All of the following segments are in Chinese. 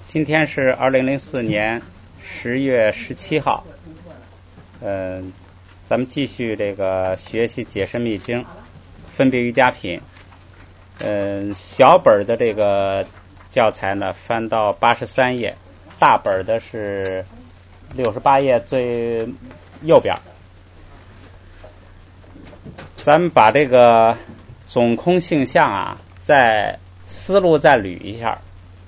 今天是2004年10月17号，咱们继续这个学习解释密经，分别瑜伽品。小本的这个教材呢，翻到83页，大本的是68页最右边。咱们把这个总空性相啊，思路再捋一下。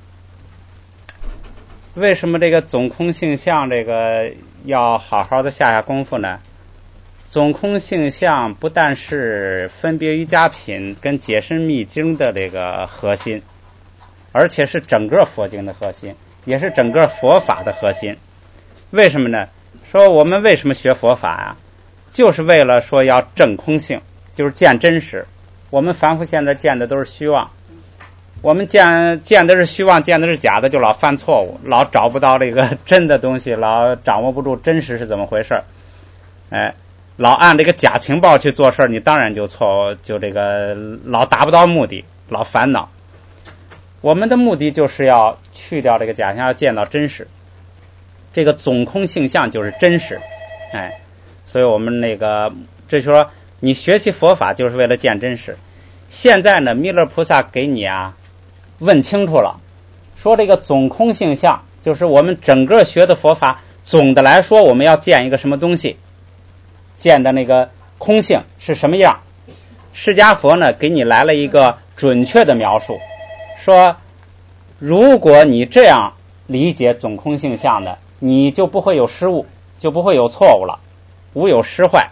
为什么这个总空性相这个要好好的下功夫呢？总空性相不但是分别瑜伽品跟解释密经的这个核心，而且是整个佛经的核心，也是整个佛法的核心。为什么呢？说我们为什么学佛法啊？就是为了说要证空性，就是见真实。我们凡夫现在见的都是虚妄，我们见的是虚妄，见的是假的，就老犯错误，老找不到这个真的东西，老掌握不住真实是怎么回事。老按这个假情报去做事，你当然就错误，就这个老达不到目的，老烦恼。我们的目的就是要去掉这个假象，要见到真实。这个总空性相就是真实。所以我们这就是说你学习佛法就是为了见真实。现在呢，弥勒菩萨给你问清楚了，说这个总空性相就是我们整个学的佛法，总的来说我们要见一个什么东西，见的那个空性是什么样。释迦佛呢给你来了一个准确的描述，说如果你这样理解总空性相的，你就不会有失误，就不会有错误了，无有失坏。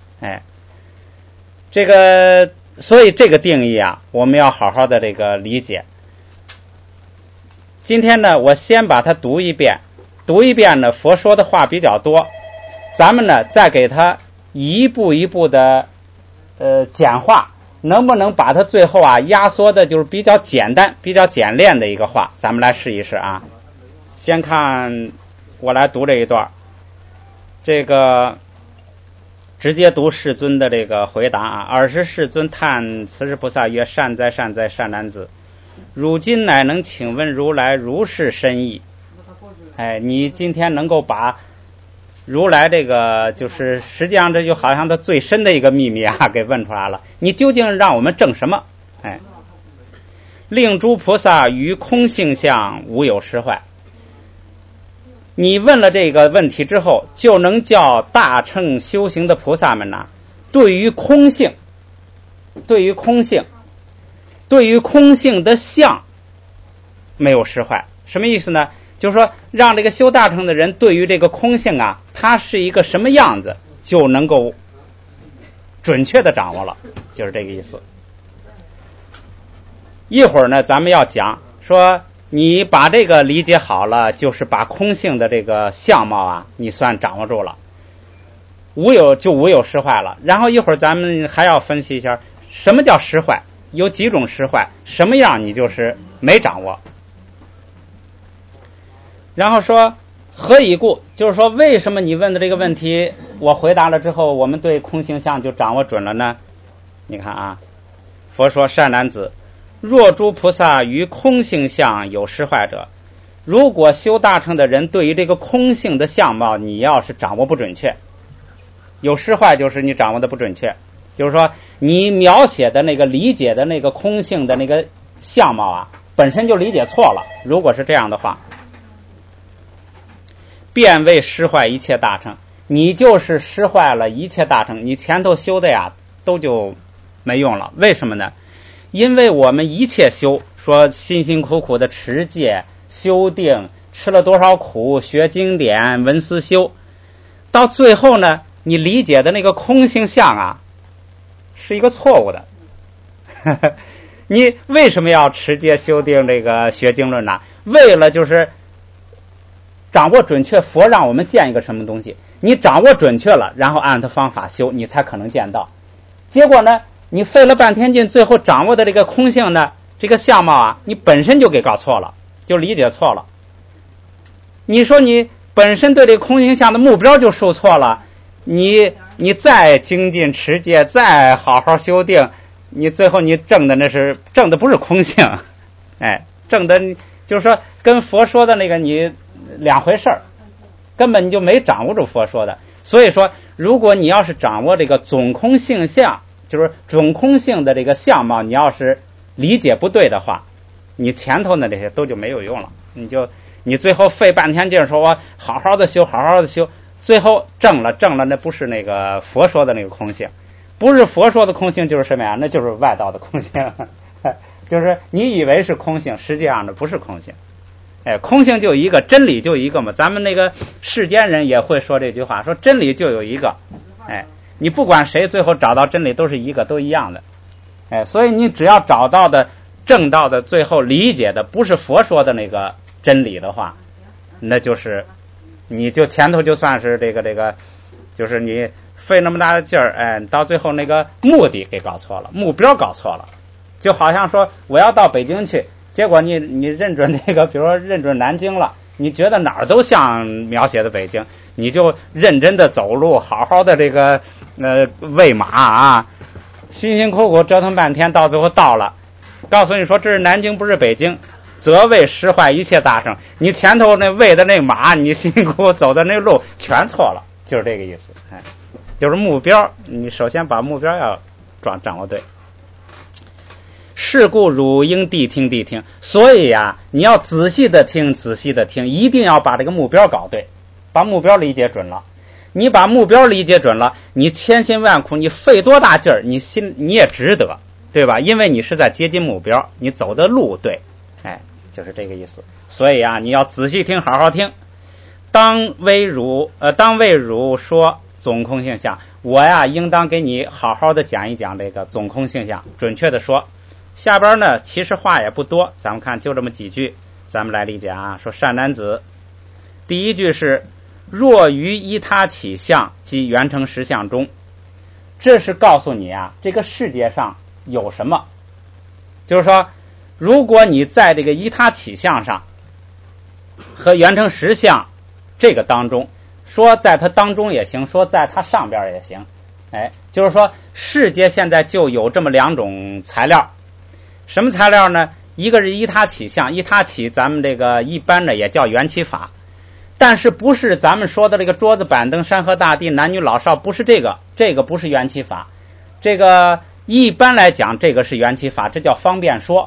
所以这个定义我们要好好的这个理解。今天呢，我先把它读一遍呢，佛说的话比较多，咱们呢再给它一步一步的简化，能不能把它最后压缩的就是比较简单比较简练的一个话，咱们来试一试啊。先看我来读这一段，这个直接读世尊的这个回答尔时世尊叹慈氏菩萨曰：善哉善哉善男子，汝今乃能请问如来如是深意。你今天能够把如来这个就是实际上这就好像他最深的一个秘密给问出来了，你究竟让我们证什么？令诸菩萨于空性相无有失坏。你问了这个问题之后，就能叫大乘修行的菩萨们对于空性的相没有失坏。什么意思呢？就是说让这个修大乘的人对于这个空性它是一个什么样子，就能够准确的掌握了，就是这个意思。一会儿呢，咱们要讲说你把这个理解好了，就是把空性的这个相貌你算掌握住了，无有失坏了。然后一会儿咱们还要分析一下什么叫失坏，有几种失坏，什么样你就是没掌握。然后说何以故，就是说为什么你问的这个问题我回答了之后，我们对空性相就掌握准了呢？你看佛说善男子，若诸菩萨于空性相有失坏者，如果修大乘的人对于这个空性的相貌你要是掌握不准确，有失坏就是你掌握的不准确，就是说你描写的那个理解的那个空性的那个相貌本身就理解错了。如果是这样的话，便为失坏一切大乘，你就是失坏了一切大乘，你前头修的都就没用了。为什么呢？因为我们一切修，说辛辛苦苦的持戒修定，吃了多少苦，学经典闻思修，到最后呢，你理解的那个空性相是一个错误的。你为什么要持戒修定这个学经论呢？为了就是掌握准确，佛让我们见一个什么东西，你掌握准确了，然后按他方法修，你才可能见到。结果呢，你费了半天劲，最后掌握的这个空性的这个相貌你本身就给搞错了，就理解错了。你说你本身对这个空性相的目标就受错了，你再精进持戒，再好好修定，你最后你证的不是空性，证的就是说跟佛说的那个你两回事儿，根本你就没掌握住佛说的。所以说如果你要是掌握这个总空性相，就是总空性的这个相貌，你要是理解不对的话，你前头的这些都就没有用了。你最后费半天劲说我好好的修好好的修，最后证了，那不是那个佛说的那个空性，不是佛说的空性就是什么呀？那就是外道的空性就是你以为是空性，实际上呢不是空性。空性就一个，真理就一个嘛。咱们那个世间人也会说这句话，说真理就有一个。你不管谁最后找到真理都是一个，都一样的。所以你只要找到的正道的最后理解的不是佛说的那个真理的话，那就是你就前头就算是这个就是你费那么大的劲儿，到最后那个目的给搞错了，目标搞错了。就好像说我要到北京去，结果你认准这个，比如说认准南京了，你觉得哪儿都像描写的北京，你就认真的走路，好好的这个喂马啊，辛辛苦苦折腾半天，到最后到了，告诉你说这是南京不是北京，则为失坏一切大圣。你前头那喂的那马，你辛辛苦苦走的那路全错了，就是这个意思。就是目标，你首先把目标要掌握对。是故汝应谛听，所以啊，你要仔细的听，一定要把这个目标搞对，把目标理解准了。你把目标理解准了，你千辛万苦，你费多大劲儿，你也值得，对吧？因为你是在接近目标，你走的路对，就是这个意思。所以啊，你要仔细听，好好听。当为汝说总空性相，我呀应当给你好好的讲一讲这个总空性相。准确的说，下边呢其实话也不多，咱们看就这么几句，咱们来理解啊。说善男子，第一句是若于依他起相即圆成实相中，这是告诉你啊，这个世界上有什么，就是说如果你在这个依他起相上和圆成实相这个当中，说在它当中也行，说在它上边也行。就是说世界现在就有这么两种材料。什么材料呢？一个是依他起相，依他起咱们这个一般的也叫缘起法，但是不是咱们说的这个桌子板凳山河大地男女老少，不是这个不是缘起法。这个一般来讲这个是缘起法，这叫方便说。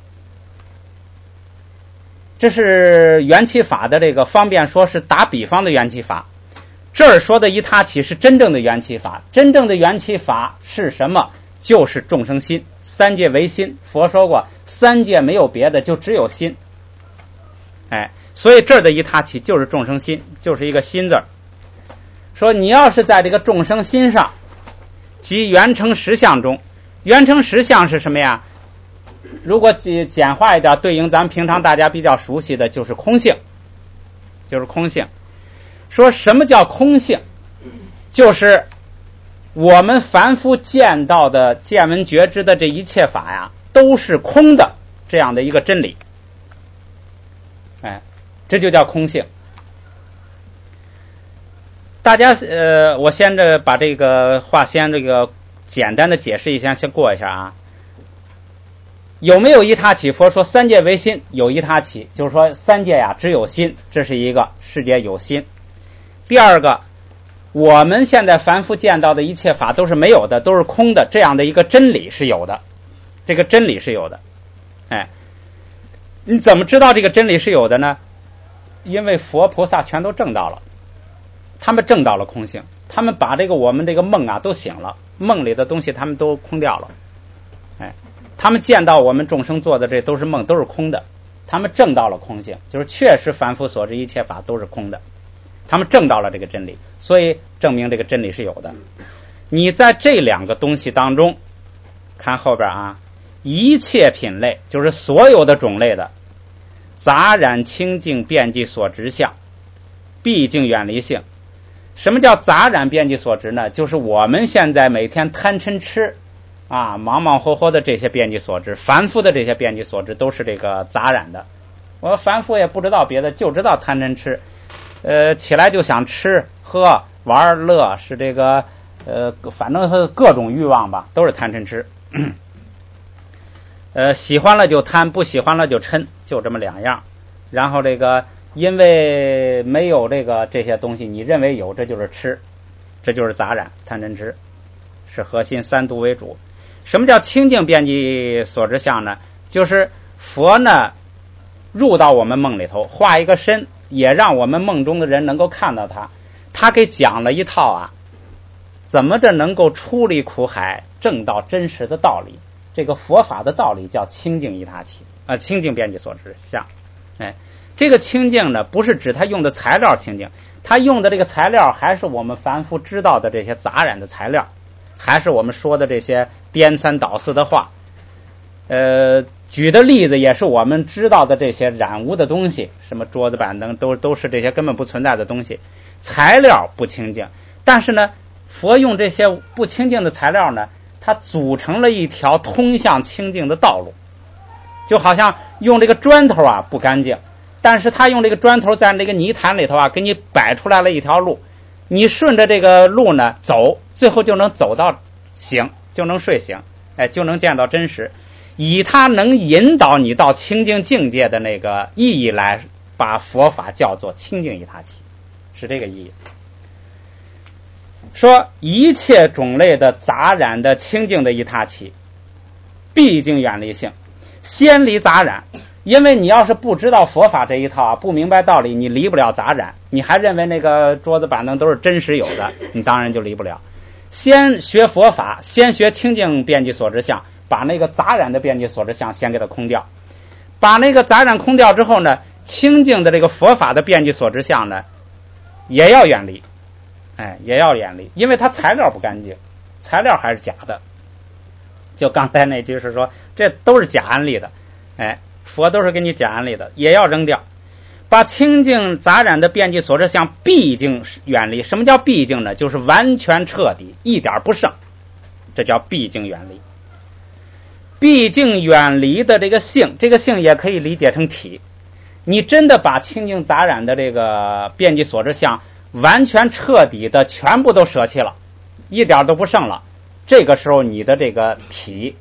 这是缘起法的这个方便说，是打比方的缘起法。这儿说的依他起是真正的缘起法，真正的缘起法是什么？就是众生心，三界为心。佛说过三界没有别的，就只有心。所以这儿的依他起就是众生心，就是一个心字儿。说你要是在这个众生心上即圆成实相中，圆成实相是什么呀？如果简化一点，对应咱们平常大家比较熟悉的就是空性，就是空性。说什么叫空性？就是我们凡夫见到的见闻觉知的这一切法呀，都是空的，这样的一个真理。这就叫空性。大家我先把这个话先这个简单的解释一下，先过一下啊。有没有依他起？佛说三界为心，有依他起，就是说三界呀只有心，这是一个世界有心。第二个，我们现在凡夫见到的一切法都是没有的，都是空的，这样的一个真理是有的，这个真理是有的。你怎么知道这个真理是有的呢？因为佛菩萨全都证到了，他们证到了空性，他们把这个我们这个梦啊都醒了，梦里的东西他们都空掉了。他们见到我们众生做的这都是梦，都是空的，他们证到了空性，就是确实凡夫所知一切法都是空的，他们证到了这个真理，所以证明这个真理是有的。你在这两个东西当中看后边啊，一切品类就是所有的种类的杂染清净遍计所执相，毕竟远离性。什么叫杂染遍计所执呢？就是我们现在每天贪嗔痴忙忙活活的这些遍计所知，凡夫的这些遍计所知都是这个杂染的。我凡夫也不知道别的，就知道贪嗔痴，起来就想吃喝玩乐，是这个反正是各种欲望吧，都是贪嗔痴。喜欢了就贪，不喜欢了就嗔， 就这么两样。然后这个因为没有这些东西，你认为有，这就是痴，这就是杂染贪嗔痴，是核心三毒为主。什么叫清净遍计所知相呢？就是佛呢入到我们梦里头，化一个身，也让我们梦中的人能够看到他。他给讲了一套啊，怎么着能够出离苦海，证到真实的道理。这个佛法的道理叫清净一他体清净遍计所知相。这个清净呢，不是指他用的材料清净，他用的这个材料还是我们凡夫知道的这些杂染的材料，还是我们说的这些颠三倒四的话。举的例子也是我们知道的这些染污的东西，什么桌子板凳都是这些根本不存在的东西，材料不清净。但是呢，佛用这些不清净的材料呢，它组成了一条通向清净的道路。就好像用这个砖头啊不干净，但是他用这个砖头在那个泥潭里头啊给你摆出来了一条路，你顺着这个路呢走，最后就能走到醒，就能睡醒，就能见到真实。以它能引导你到清净境界的那个意义来，把佛法叫做清净一他体，是这个意义。说一切种类的杂染的清净的一他体，毕竟远离性，先离杂染。因为你要是不知道佛法这一套啊，不明白道理，你离不了杂染。你还认为那个桌子板凳都是真实有的，你当然就离不了。先学佛法，先学清净遍计所知相，把那个杂染的遍计所知相先给它空掉。把那个杂染空掉之后呢，清净的这个佛法的遍计所知相呢也要远离，也要远离，因为它材料不干净，材料还是假的。就刚才那句是说这都是假安利的，佛都是给你假安利的，也要扔掉。把清净杂染的遍计所知相毕竟远离。什么叫毕竟呢？就是完全彻底，一点不剩，这叫毕竟远离。毕竟远离的这个性，这个性也可以理解成体。你真的把清净杂染的这个遍计所知相完全彻底的全部都舍弃了，一点都不剩了，这个时候你的这个体，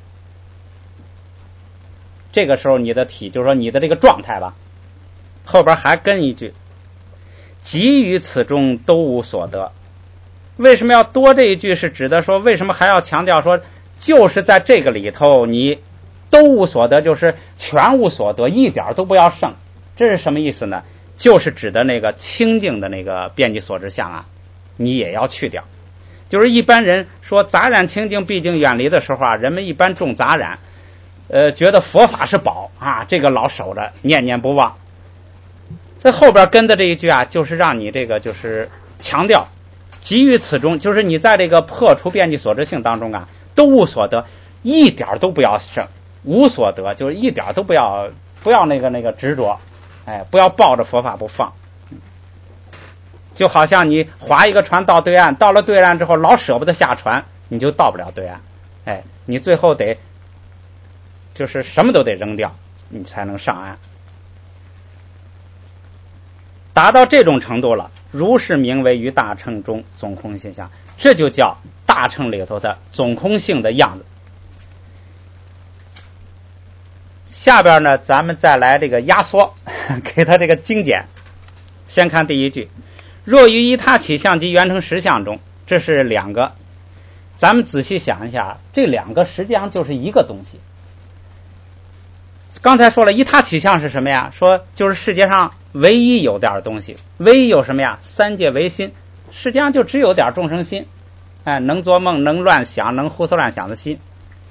就是说你的这个状态吧，后边还跟一句，即于此中都无所得。为什么要多这一句？是指的说为什么还要强调说就是在这个里头你都无所得，就是全无所得，一点都不要剩。这是什么意思呢？就是指的那个清净的那个遍计所知相啊，你也要去掉。就是一般人说杂染清净毕竟远离的时候啊，人们一般重杂染，觉得佛法是宝啊，这个老守着念念不忘。在后边跟的这一句啊，就是让你这个就是强调即于此中，就是你在这个破除遍计所知性当中啊，都无所得，一点都不要剩。无所得就是一点都不要那个执着，不要抱着佛法不放。就好像你划一个船到对岸，到了对岸之后老舍不得下船，你就到不了对岸。你最后得就是什么都得扔掉，你才能上岸。达到这种程度了，如是名为于大乘中总空性相，这就叫大乘里头的总空性的样子。下边呢，咱们再来这个压缩，给他这个精简。先看第一句，若于一他起相及圆成实相中，这是两个。咱们仔细想一下，这两个实际上就是一个东西。刚才说了一他起相是什么呀？说就是世界上唯一有点东西，唯一有什么呀？三界唯心，实际上就只有点众生心，能做梦，能乱想，能胡思乱想的心。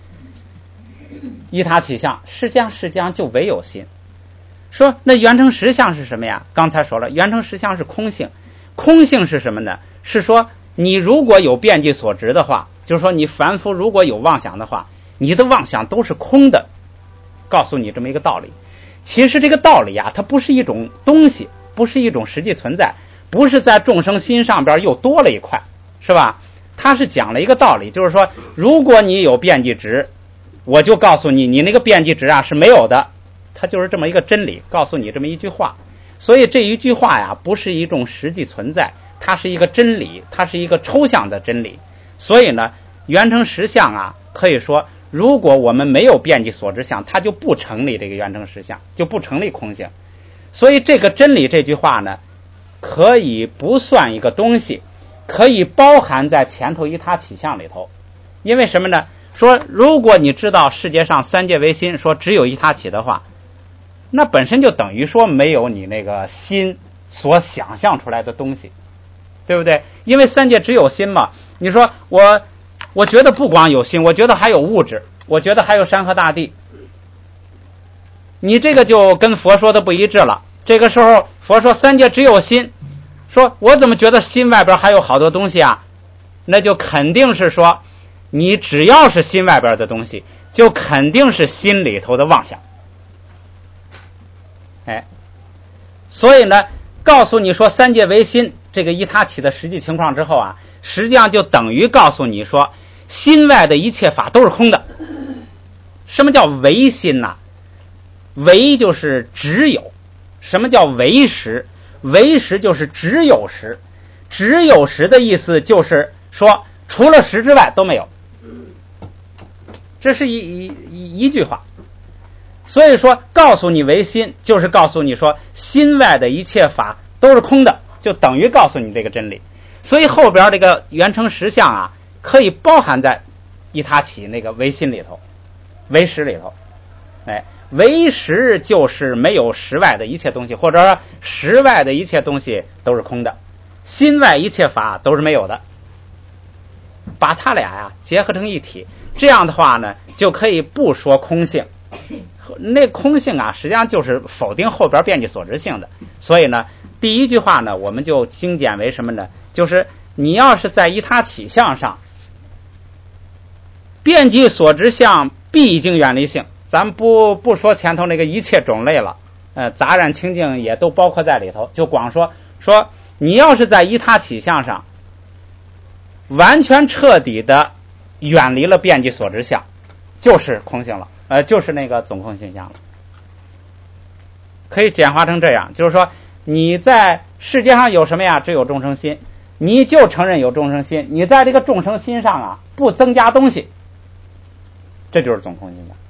一他起相，实际上就唯有心。说那圆成实相是什么呀？刚才说了，圆成实相是空性。空性是什么呢？是说你如果有遍计所知的话，就是说你凡夫如果有妄想的话，你的妄想都是空的。告诉你这么一个道理。其实这个道理啊，它不是一种东西，不是一种实际存在，不是在众生心上边又多了一块，是吧？它是讲了一个道理，就是说如果你有遍计值，我就告诉你，你那个遍计值啊是没有的。它就是这么一个真理，告诉你这么一句话。所以这一句话呀，不是一种实际存在，它是一个真理，它是一个抽象的真理。所以呢，圆成实相啊，可以说如果我们没有遍计所知相，它就不成立这个缘成实相，就不成立空性。所以这个真理这句话呢，可以不算一个东西，可以包含在前头一他起相里头。因为什么呢？说如果你知道世界上三界唯心，说只有一他起的话，那本身就等于说没有你那个心所想象出来的东西，对不对？因为三界只有心嘛。你说我觉得不光有心，我觉得还有物质，我觉得还有山河大地，你这个就跟佛说的不一致了。这个时候佛说三界只有心，说我怎么觉得心外边还有好多东西啊？那就肯定是说你只要是心外边的东西，就肯定是心里头的妄想。所以呢，告诉你说三界唯心这个一他起的实际情况之后啊，实际上就等于告诉你说心外的一切法都是空的。什么叫唯心呢？唯就是只有。什么叫唯识？唯识就是只有识。只有识的意思就是说除了识之外都没有。这是一句话。所以说告诉你唯心，就是告诉你说心外的一切法都是空的，就等于告诉你这个真理。所以后边这个缘成实相啊，可以包含在一他起那个唯心里头，唯识里头。唯识就是没有识外的一切东西，或者说识外的一切东西都是空的，心外一切法都是没有的。把它俩呀结合成一体，这样的话呢，就可以不说空性。那空性啊，实际上就是否定后边遍计所知性的。所以呢，第一句话呢，我们就精简为什么呢？就是你要是在一他起相上，遍计所知相毕竟远离性。咱们不说前头那个一切种类了，杂染清净也都包括在里头，就光说你要是在一他起相上完全彻底的远离了遍计所知相，就是空性了，就是那个总空性相了。可以简化成这样，就是说你在世界上有什么呀？只有众生心，你就承认有众生心，你在这个众生心上啊不增加东西，这就是总空性相。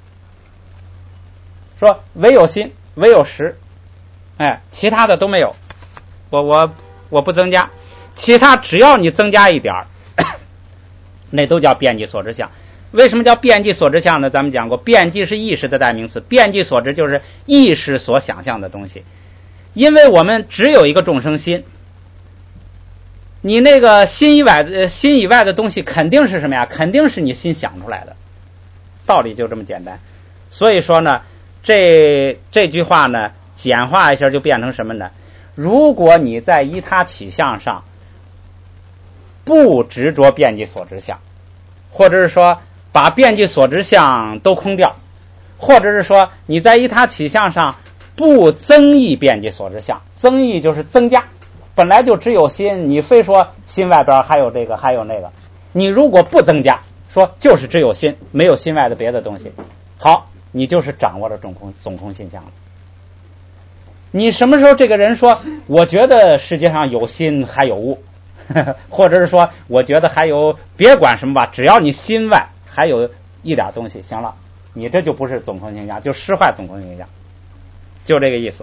说唯有心，唯有识，其他的都没有，我不增加，其他只要你增加一点那都叫遍计所知相。为什么叫遍计所知相呢？咱们讲过，遍计是意识的代名词，遍计所知就是意识所想象的东西。因为我们只有一个众生心，你那个心以外的东西肯定是什么呀？肯定是你心想出来的，道理就这么简单。所以说呢，这句话呢简化一下就变成什么呢？如果你在依他起相上不执着遍计所知相，或者是说把遍计所知相都空掉，或者是说你在依他起相上不增益遍计所知相，增益就是增加，本来就只有心，你非说心外边还有这个还有那个，你如果不增加，说就是只有心，没有心外的别的东西，好，你就是掌握了总空现象了。你什么时候这个人说我觉得世界上有心还有物，或者是说我觉得还有别管什么吧，只要你心外还有一点东西，行了，你这就不是总空现象，就失坏总空现象，就这个意思。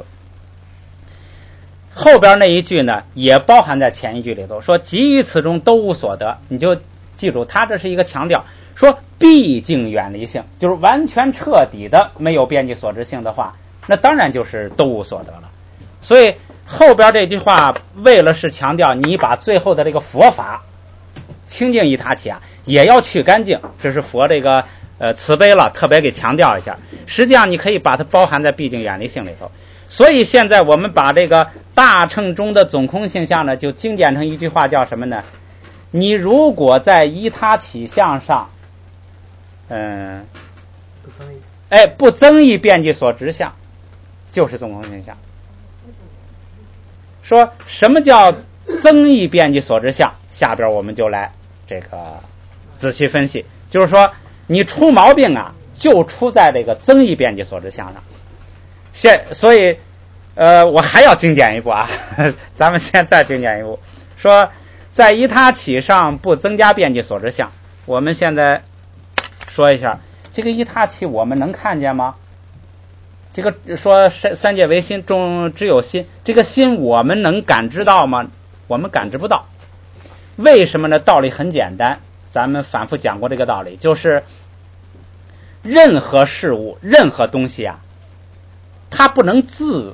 后边那一句呢也包含在前一句里头，说给予此中都无所得，你就记住他这是一个强调，说毕竟远离性，就是完全彻底的没有遍计所知性的话，那当然就是都无所得了。所以后边这句话为了是强调你把最后的这个佛法清净一他起啊也要去干净，这是佛这个慈悲了，特别给强调一下。实际上你可以把它包含在毕竟远离性里头。所以现在我们把这个大乘中的总空性相呢就精简成一句话，叫什么呢？你如果在依他起相上不增益遍计所知相，就是总空性相。说什么叫增益遍计所知相，下边我们就来这个仔细分析。就是说你出毛病啊就出在这个增益遍计所知相上。所以我还要精简一步啊，咱们现在精简一步，说在依他起上不增加遍计所知相。我们现在说一下， 这个一他起我们能看见吗？这个说三界唯心，中只有心，这个心我们能感知到吗？我们感知不到。为什么呢？道理很简单，咱们反复讲过这个道理，就是任何事物任何东西啊，它不能自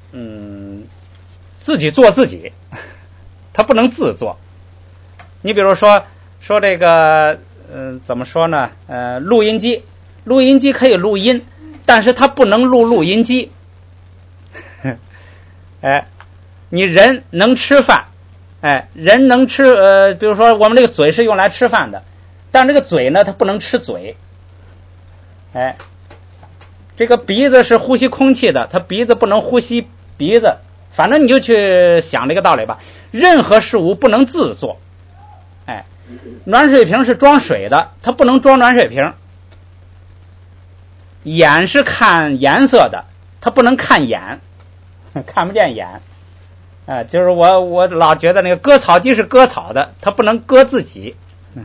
己做自己，它不能自做。你比如说这个怎么说呢？录音机可以录音，但是它不能录音机。哎，你人能吃饭，哎，人能吃比如说我们这个嘴是用来吃饭的，但这个嘴呢它不能吃嘴。哎，这个鼻子是呼吸空气的，它鼻子不能呼吸鼻子。反正你就去想这个道理吧，任何事物不能自作。哎，暖水瓶是装水的，它不能装暖水瓶。眼是看颜色的，它不能看眼，看不见眼。就是我老觉得那个割草机是割草的，它不能割自己。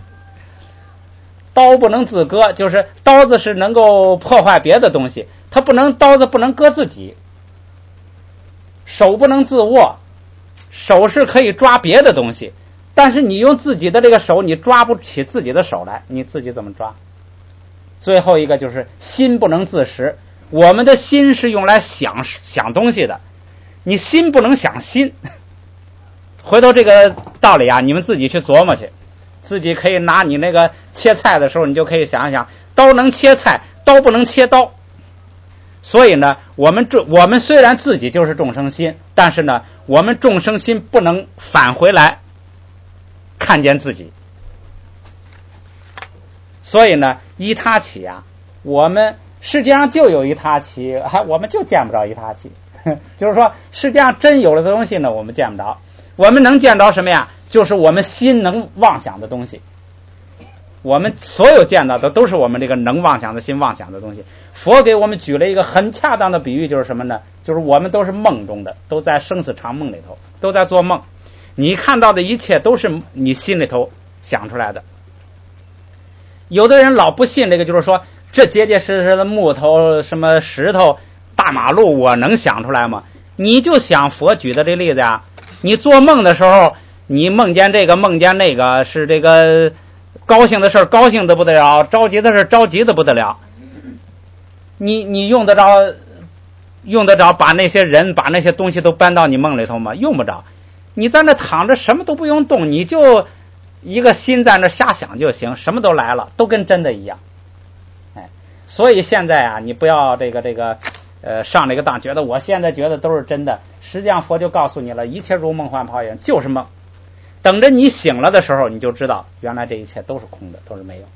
刀不能自割，就是刀子是能够破坏别的东西，刀子不能割自己。手不能自握，手是可以抓别的东西，但是你用自己的这个手，你抓不起自己的手来，你自己怎么抓？最后一个就是心不能自食，我们的心是用来想东西的，你心不能想心。回头这个道理啊，你们自己去琢磨去，自己可以拿你那个切菜的时候，你就可以想一想，刀能切菜，刀不能切刀。所以呢，我们虽然自己就是众生心，但是呢，我们众生心不能返回来看见自己。所以呢，一他起啊，我们世界上就有一他起，我们就见不着一他起。就是说，世界上真有了的东西呢，我们见不着。我们能见着什么呀？就是我们心能妄想的东西。我们所有见到的都是我们这个能妄想的心妄想的东西。佛给我们举了一个很恰当的比喻，就是什么呢？就是我们都是梦中的，都在生死长梦里头，都在做梦。你看到的一切都是你心里头想出来的。有的人老不信这个，就是说这结结实实的木头、什么石头、大马路，我能想出来吗？你就想佛举的这例子呀，你做梦的时候，你梦见这个梦见那个，是这个高兴的事高兴的不得了，着急的事着急的不得了。你用得着把那些人把那些东西都搬到你梦里头吗？用不着。你在那躺着什么都不用动，你就一个心在那瞎想就行，什么都来了，都跟真的一样。哎，所以现在啊，你不要这个上这个当，觉得我现在觉得都是真的，实际上佛就告诉你了，一切如梦幻泡影，就是梦。等着你醒了的时候，你就知道原来这一切都是空的，都是没有。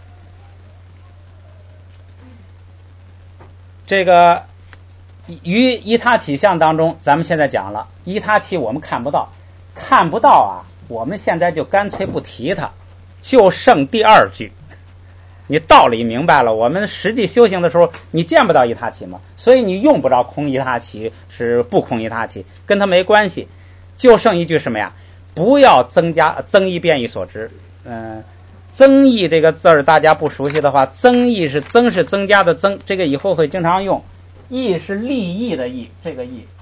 这个于一他起相当中，咱们现在讲了一他起，我们看不到啊，我们现在就干脆不提它，就剩第二句。你道理明白了，我们实际修行的时候，你见不到一他起嘛，所以你用不着空一他起是不空一他起，跟它没关系。就剩一句什么呀？不要增益变异所知。增益这个字儿大家不熟悉的话，增益是增加的增，这个以后会经常用。益是利益的益，这个益，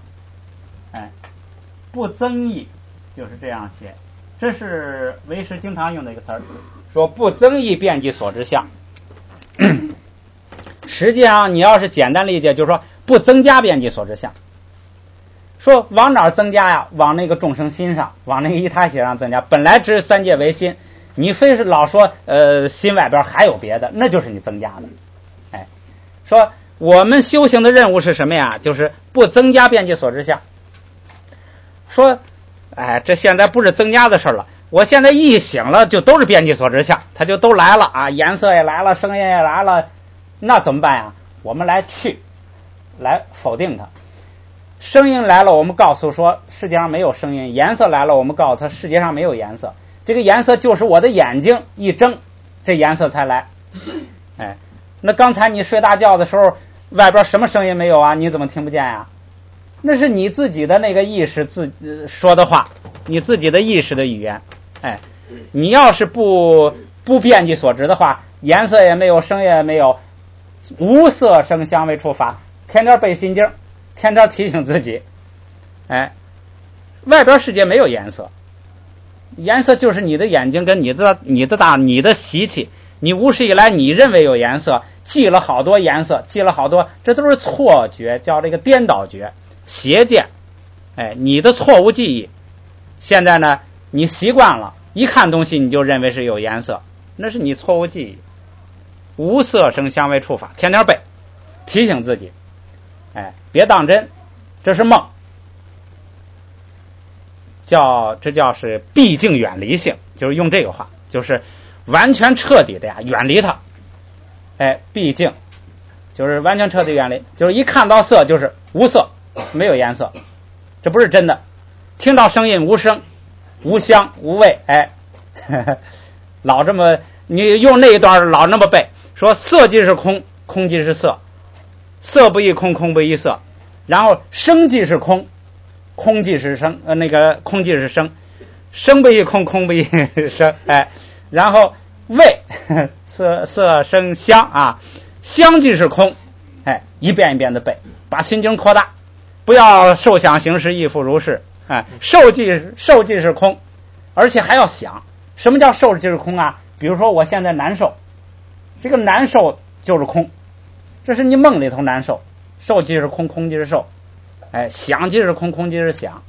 不增益就是这样写。这是为师经常用的一个词儿，说不增益遍计所知相。实际上你要是简单理解，就是说不增加遍计所知相。说往哪儿增加呀？往那个众生心上，往那个一他起上增加。本来只是三界唯心，你非是老说心外边还有别的，那就是你增加的。说我们修行的任务是什么呀？就是不增加遍计所知相。说这现在不是增加的事了，我现在一醒了就都是遍计所知相，它就都来了啊，颜色也来了，声音也来了，那怎么办呀？我们来否定它。声音来了，我们告诉说世界上没有声音；颜色来了，我们告诉他世界上没有颜色。这个颜色就是我的眼睛一睁，这颜色才来。那刚才你睡大觉的时候，外边什么声音没有啊？你怎么听不见呀？那是你自己的那个意识说的话，你自己的意识的语言。你要是不遍计所知的话，颜色也没有，声音也没有， 无色声香味触法，天天背心经，天天提醒自己，哎，外边世界没有颜色，颜色就是你的眼睛跟你的习气，你无始以来你认为有颜色，记了好多颜色，记了好多，这都是错觉，叫这个颠倒觉，邪见，哎，你的错误记忆。现在呢，你习惯了，一看东西你就认为是有颜色，那是你错误记忆。无色声香味触法，天天背，提醒自己，哎，别当真，这是梦。这叫是毕竟远离性，就是用这个话，就是完全彻底的呀远离它。哎，毕竟就是完全彻底远离，就是一看到色就是无色，没有颜色，这不是真的。听到声音无声、无香、无味，哎，老这么你用那一段老那么背，说色即是空，空即是色，色不异空，空不异色，然后声即是空。空即是声，空即是声，声不异空，空不异声，哎，然后味色声香啊，香即是空，哎，一遍一遍的背，把心经扩大，不要受想行识亦复如是，哎，受即是空，而且还要想，什么叫受即是空啊？比如说我现在难受，这个难受就是空，这是你梦里头难受，受即是空，空即是受。哎，想即是空，空即是想，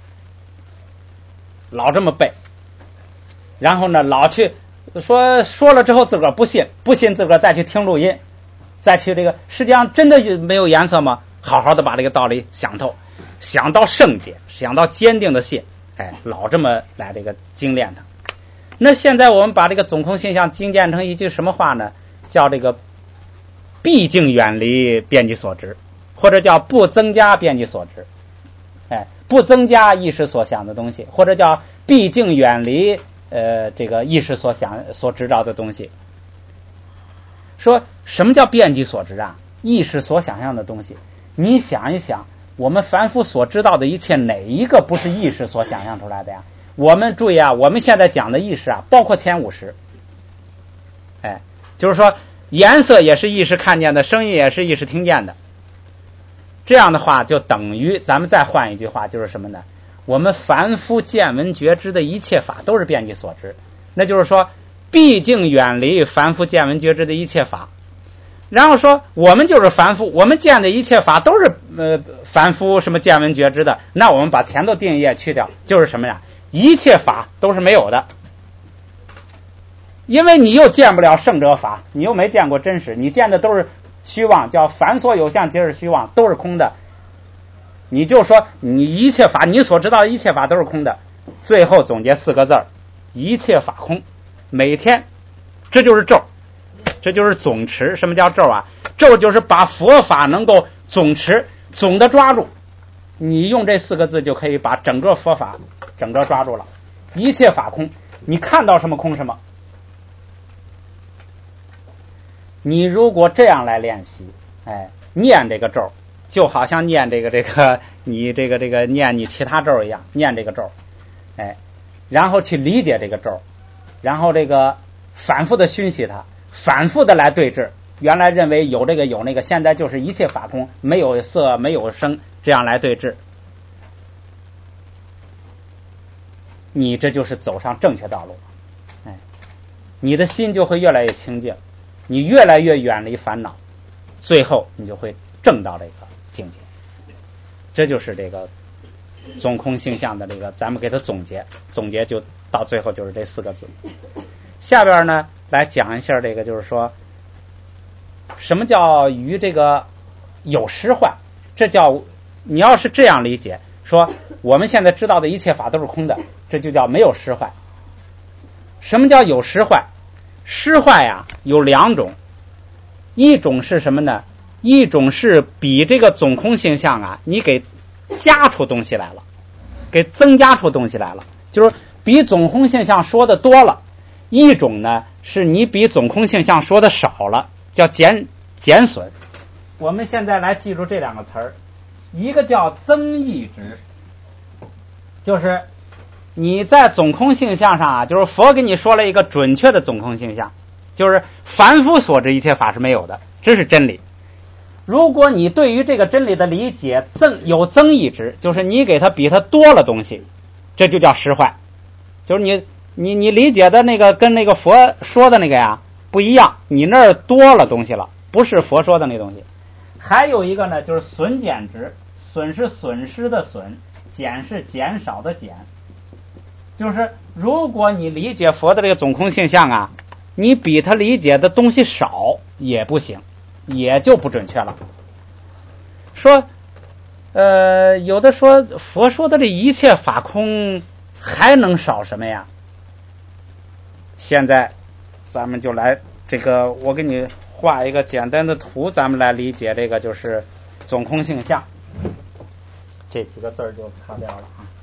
老这么背，然后呢，老去说了之后自个儿不信自个儿再去听录音，再去这个实际上真的没有颜色吗？好好的把这个道理想透，想到圣解，想到坚定的信，哎，老这么来这个精炼它。那现在我们把这个总空现象精炼成一句什么话呢？叫这个毕竟远离遍计所知。或者叫不增加遍计所知，哎，不增加意识所想的东西，或者叫毕竟远离这个意识所想所知道的东西。说什么叫遍计所知啊？意识所想象的东西，你想一想，我们凡夫所知道的一切，哪一个不是意识所想象出来的呀？我们注意啊，我们现在讲的意识啊，包括前50，哎，就是说颜色也是意识看见的，声音也是意识听见的。这样的话就等于咱们再换一句话，就是什么呢？我们凡夫见闻觉知的一切法都是遍计所知，那就是说毕竟远离凡夫见闻觉知的一切法。然后说我们就是凡夫，我们见的一切法都是凡夫什么见闻觉知的，那我们把前头定义去掉，就是什么呀？一切法都是没有的，因为你又见不了圣者法，你又没见过真实，你见的都是虚妄，叫凡所有相皆是虚妄，都是空的。你就说你一切法，你所知道的一切法都是空的，最后总结4个字儿：一切法空。每天，这就是咒，这就是总持。什么叫咒啊？咒就是把佛法能够总持，总的抓住。你用这4个字就可以把整个佛法整个抓住了。一切法空，你看到什么空什么。你如果这样来练习，哎，念这个咒，就好像念你念你其他咒一样，念这个咒，哎，然后去理解这个咒，然后这个反复的熏习它，反复的来对峙。原来认为有这个有那个，现在就是一切法空，没有色没有声，这样来对峙。你这就是走上正确道路，哎，你的心就会越来越清净。你越来越远离烦恼，最后你就会证到这个境界。这就是这个总空性相的这个，咱们给它总结就到最后就是这4个字。下边呢来讲一下这个，就是说什么叫于这个有失坏。这叫你要是这样理解，说我们现在知道的一切法都是空的，这就叫没有失坏。什么叫有失坏？失坏呀有2种，一种是什么呢？一种是比这个总空性相啊，你给加出东西来了，给增加出东西来了，就是比总空性相说的多了。一种呢是你比总空性相说的少了，叫减损。我们现在来记住这2个词儿，一个叫增益值，就是你在总空性相上啊，就是佛给你说了一个准确的总空性相，就是凡夫所知一切法是没有的， 这是真理。如果你对于这个真理的理解有增益值，就是你给它比它多了东西，这就叫失坏。就是你理解的那个跟那个佛说的那个呀不一样，你那儿多了东西了，不是佛说的那东西。还有一个呢，就是损减值，损是损失的损，减是减少的减。就是如果你理解佛的这个总空性相啊，你比他理解的东西少也不行，也就不准确了。说有的说佛说的这一切法空还能少什么呀？现在咱们就来这个，我给你画一个简单的图，咱们来理解这个就是总空性相。这几个字儿就擦掉了啊。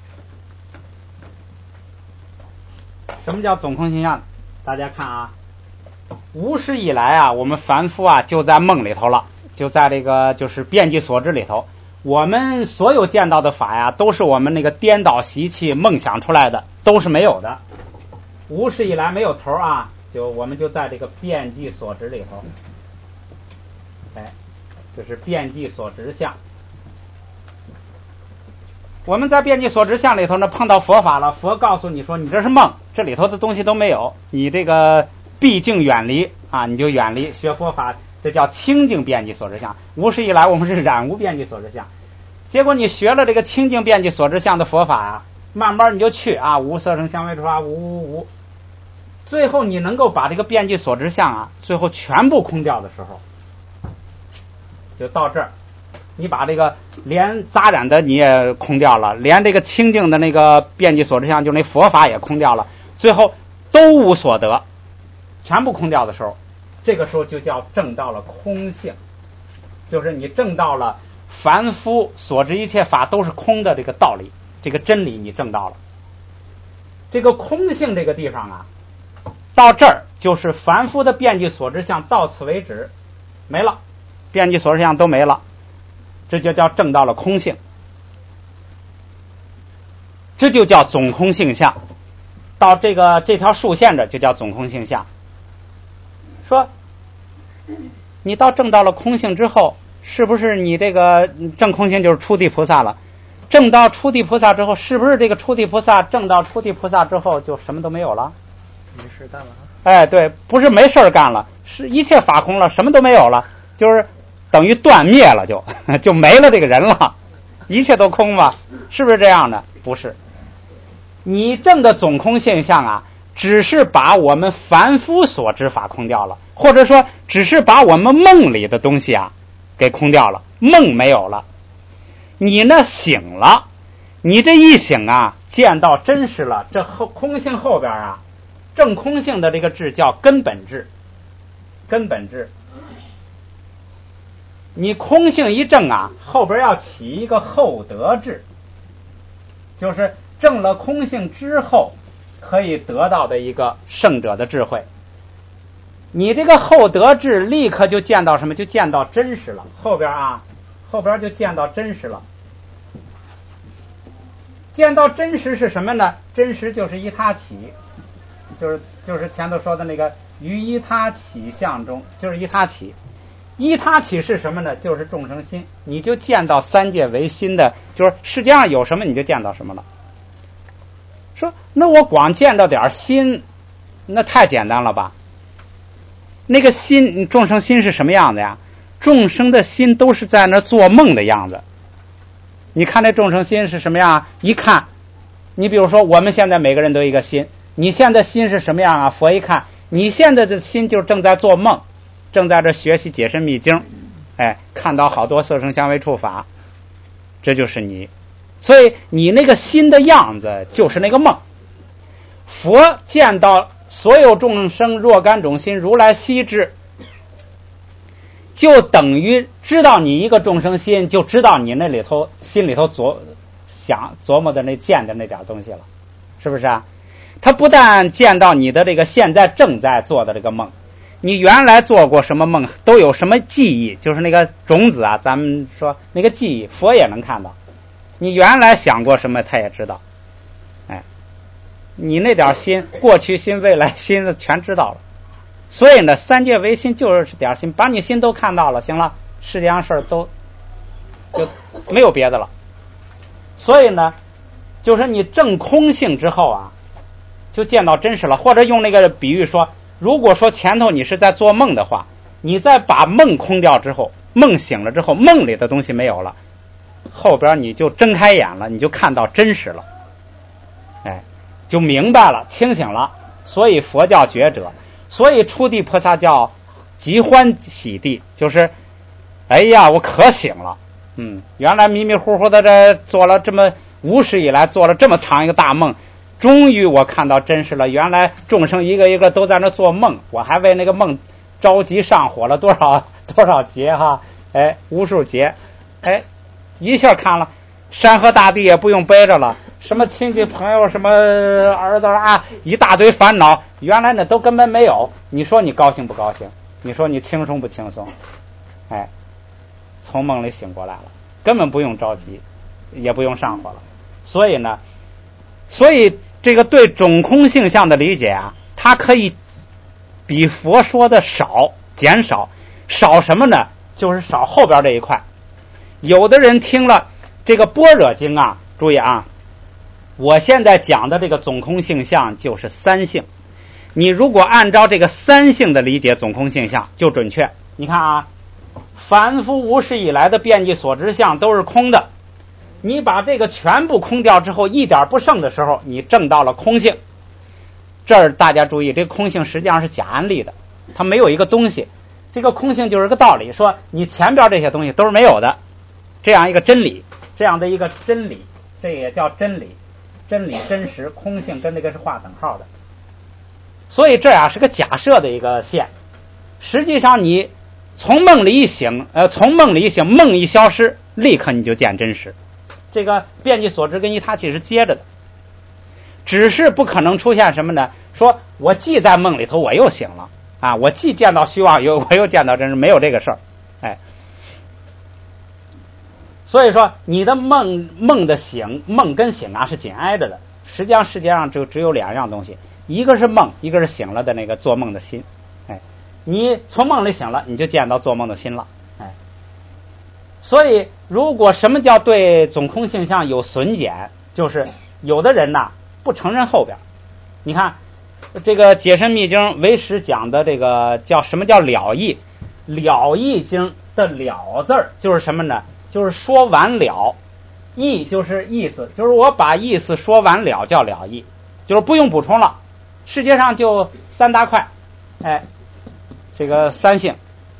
什么叫总空性相？大家看啊，无始以来啊，我们凡夫啊就在梦里头了，就在这个就是遍计所知里头。我们所有见到的法呀，都是我们那个颠倒习气梦想出来的，都是没有的。无始以来没有头啊，我们就在这个遍计所知里头。这是遍计所知相。我们在遍计所知相里头呢，碰到佛法了，佛告诉你说你这是梦，这里头的东西都没有，你这个毕竟远离啊，你就远离学佛法，这叫清净遍计所知相。无始以来我们是染污遍计所知相，结果你学了这个清净遍计所知相的佛法啊，慢慢你就去啊，无色声香味触法无，最后你能够把这个遍计所知相啊，最后全部空掉的时候，就到这儿，你把这个连杂染的你也空掉了，连这个清净的那个遍计所知相，就那佛法也空掉了，最后都无所得，全部空掉的时候，这个时候就叫证到了空性，就是你证到了凡夫所知一切法都是空的这个道理，这个真理你证到了。这个空性这个地方啊，到这儿就是凡夫的遍计所知相到此为止，没了，遍计所知相都没了，这就叫证到了空性，这就叫总空性相。到这条竖线这就叫总空性相。说你证到了空性之后，是不是你这个证空性就是初地菩萨了？证到初地菩萨之后，是不是这个初地菩萨证到初地菩萨之后就什么都没有了？ 没事干了。 对，不是没事干了，是一切法空了，什么都没有了，就是等于断灭了，就没了这个人了，一切都空嘛，是不是这样的？不是，你证的总空现象啊，只是把我们凡夫所知法空掉了，或者说只是把我们梦里的东西啊给空掉了，梦没有了。你呢醒了，你这一醒啊，见到真实了，这空性后边啊，证空性的这个智叫根本智，根本智。你空性一证啊，后边要起一个后得智，就是证了空性之后可以得到的一个圣者的智慧。你这个后得智立刻就见到什么？就见到真实了。后边就见到真实了。见到真实是什么呢？真实就是依他起，就是前头说的那个于依他起相中，就是依他起。依他起是什么呢？就是众生心，你就见到三界为心的，就是世界上有什么你就见到什么了。说那我光见到点心，那太简单了吧？那个心，众生心是什么样子呀？众生的心都是在那做梦的样子。你看那众生心是什么样？一看，你比如说我们现在每个人都一个心，你现在心是什么样啊？佛一看，你现在的心就正在做梦，正在这学习解深密经，看到好多色声香味触法，这就是你。所以你那个心的样子就是那个梦。佛见到所有众生若干种心，如来悉知，就等于知道你一个众生心，就知道你那里头心里头琢磨的那见的那点东西了，是不是啊？他不但见到你的这个现在正在做的这个梦，你原来做过什么梦，都有什么记忆，就是那个种子啊，咱们说那个记忆，佛也能看到。你原来想过什么，他也知道。你那点心，过去心、未来心全知道了。 所以呢，三界唯心就是点心，把你心都看到了，行了，世界上事儿都就没有别的了。所以呢，就是你证空性之后啊，就见到真实了。或者用那个比喻说，如果说前头你是在做梦的话，你再把梦空掉之后，梦醒了之后，梦里的东西没有了，后边你就睁开眼了，你就看到真实了，哎，就明白了，清醒了。所以佛教觉者，所以初地菩萨叫极欢喜地，就是哎呀，我可醒了，原来迷迷糊糊的这做了这么无始以来做了这么长一个大梦，终于我看到真实了。原来众生一个一个都在那做梦，我还为那个梦着急上火了多少劫哈，哎，无数劫，哎，一下看了，山河大地也不用背着了，什么亲戚朋友什么儿子啊，一大堆烦恼，原来那都根本没有。你说你高兴不高兴？你说你轻松不轻松？哎，从梦里醒过来了，根本不用着急，也不用上火了。所以这个对种空性相的理解啊，它可以比佛说的减少什么呢？就是少后边这一块。有的人听了这个般若经啊，注意啊，我现在讲的这个总空性相就是三性，你如果按照这个三性的理解总空性相就准确。你看啊，凡夫无始以来的遍计所知相都是空的，你把这个全部空掉之后，一点不剩的时候，你证到了空性。这儿大家注意，这个空性实际上是假安立的，它没有一个东西。这个空性就是个道理，说你前边这些东西都是没有的，这样一个真理，这样的一个真理，这也叫真理。真理真实，空性跟这个是划等号的。所以这呀是个假设的一个线。实际上你从梦里一醒，梦一消失，立刻你就见真实。这个遍计所知跟一他起是接着的，只是不可能出现什么呢？说我既在梦里头我又醒了啊，我既见到虚妄我又见到真实，没有这个事儿。哎，所以说你的梦跟醒啊是紧挨着的。实际上世界上就只有两样东西，一个是梦，一个是醒了的那个做梦的心。哎，你从梦里醒了，你就见到做梦的心了。哎，所以如果什么叫对总空性相有损减，就是有的人呐不承认后边。你看这个解深密经唯识讲的这个叫什么叫了义，了义经的了字就是什么呢？就是说完了，义就是意思，就是我把意思说完了叫了义，就是不用补充了。世界上就三大块，哎，这个三性。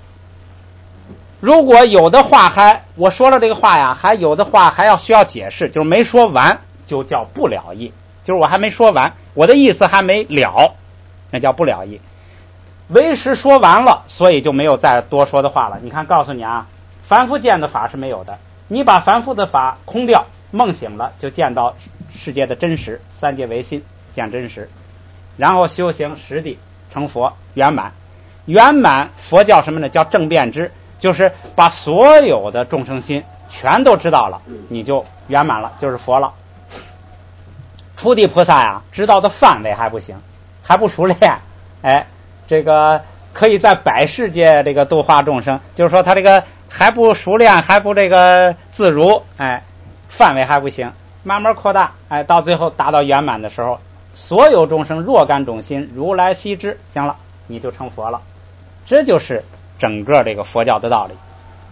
如果有的话我说了这个话呀，还有的话还需要解释，就是没说完就叫不了义，就是我还没说完，我的意思还没了，那叫不了义。唯识说完了，所以就没有再多说的话了。你看，告诉你啊，凡夫见的法是没有的，你把凡夫的法空掉，梦醒了就见到世界的真实，三界唯心，见真实，然后修行实地成佛圆满。圆满佛教什么呢？叫正遍知，就是把所有的众生心全都知道了，你就圆满了，就是佛了。初地菩萨呀，知道的范围还不行，还不熟练，哎，这个可以在百世界这个度化众生，就是说他这个还不熟练，还不这个自如，哎，范围还不行，慢慢扩大，哎，到最后达到圆满的时候，所有众生若干种心，如来悉知，行了，你就成佛了。这就是整个这个佛教的道理。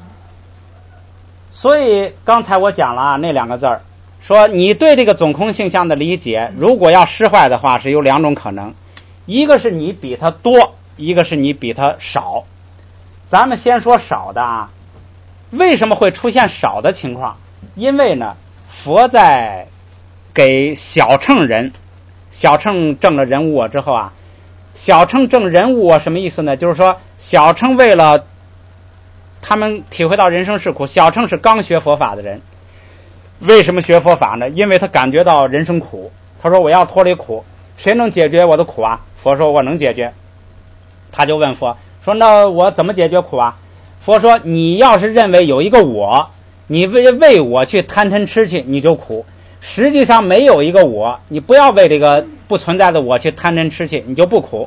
所以刚才我讲了啊，那两个字儿，说你对这个总空性相的理解，如果要失坏的话，是有两种可能，一个是你比它多，一个是你比它少。咱们先说少的啊，为什么会出现少的情况？因为呢，佛在给小乘证了人我之后啊，小乘证人我什么意思呢？就是说小乘为了他们体会到人生是苦，小乘是刚学佛法的人。为什么学佛法呢？因为他感觉到人生苦，他说我要脱离苦，谁能解决我的苦啊？佛说我能解决。他就问佛说，那我怎么解决苦啊？佛说，你要是认为有一个我，你为我去贪嗔痴去，你就苦。实际上没有一个我，你不要为这个不存在的我去贪嗔痴去，你就不苦。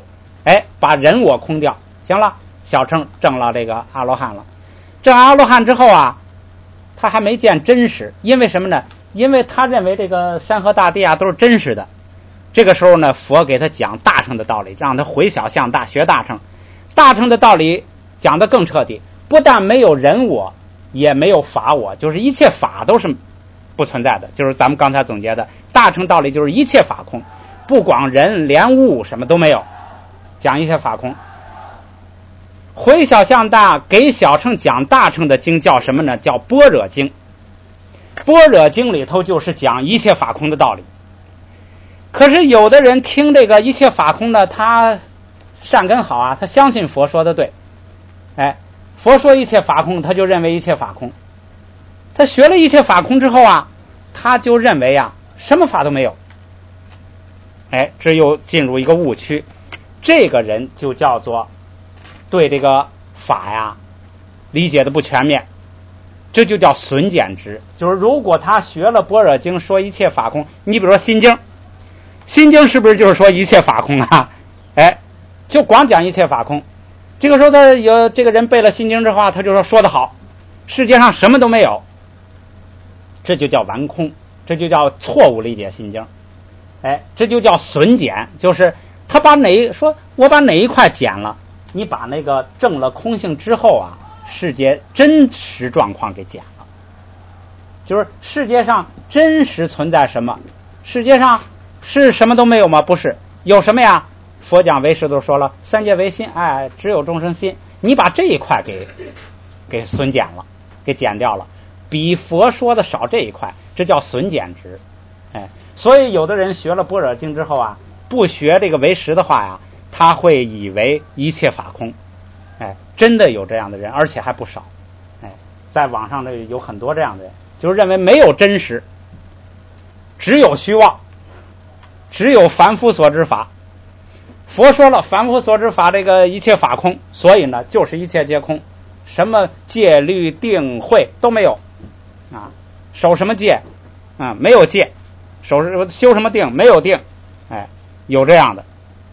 把人我空掉，行了，小乘证了这个阿罗汉了。证阿罗汉之后啊，他还没见真实，因为什么呢？因为他认为这个山河大地啊都是真实的。这个时候呢，佛给他讲大乘的道理，让他回小向大，学大乘。大乘的道理讲得更彻底，不但没有人我，也没有法我，就是一切法都是不存在的，就是咱们刚才总结的大乘道理，就是一切法空，不光人连物什么都没有，讲一切法空。回小向大给小乘讲大乘的经叫什么呢？叫般若经。般若经里头就是讲一切法空的道理。可是有的人听这个一切法空呢，他善根好啊，他相信佛说的对，佛说一切法空，他就认为一切法空。他学了一切法空之后啊，他就认为啊，什么法都没有，只有进入一个误区。这个人就叫做对这个法呀理解的不全面，这就叫损减值。就是如果他学了般若经说一切法空，你比如说心经，心经是不是就是说一切法空啊？就光讲一切法空。这个时候他有这个人背了心经之后，他就说得好，世界上什么都没有，这就叫完空，这就叫错误理解心经。这就叫损减，就是他把我把哪一块减了，你把那个证了空性之后啊，世界真实状况给减了。就是世界上真实存在什么？世界上是什么都没有吗？不是，有什么呀？佛讲唯识都说了，三界唯心，只有众生心。你把这一块给损减了，给减掉了，比佛说的少这一块，这叫损减值。所以有的人学了般若经之后啊，不学这个唯识的话呀，他会以为一切法空。真的有这样的人，而且还不少。在网上这有很多这样的人，就是认为没有真实，只有虚妄，只有凡夫所知法。佛说了凡夫所知法这个一切法空，所以呢就是一切皆空，什么戒律定慧都没有啊，守什么戒啊？没有戒，修什么定？没有定。有这样的，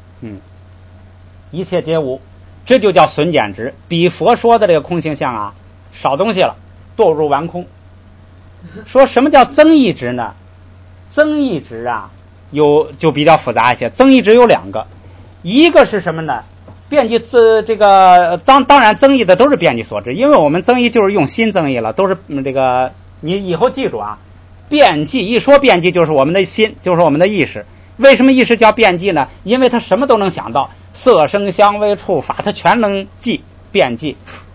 一切皆无，这就叫损减值，比佛说的这个空性相啊少东西了，堕入完空。说什么叫增益值呢？增益值啊就比较复杂一些。增益值有两个，一个是什么呢？遍计这个当然增益的都是遍计所知，因为我们增益就是用心增益了，都是这个你以后记住啊，遍计一说遍计就是我们的心，就是我们的意识。为什么意识叫遍计呢？因为它什么都能想到，色声香味触法它全能记，遍计。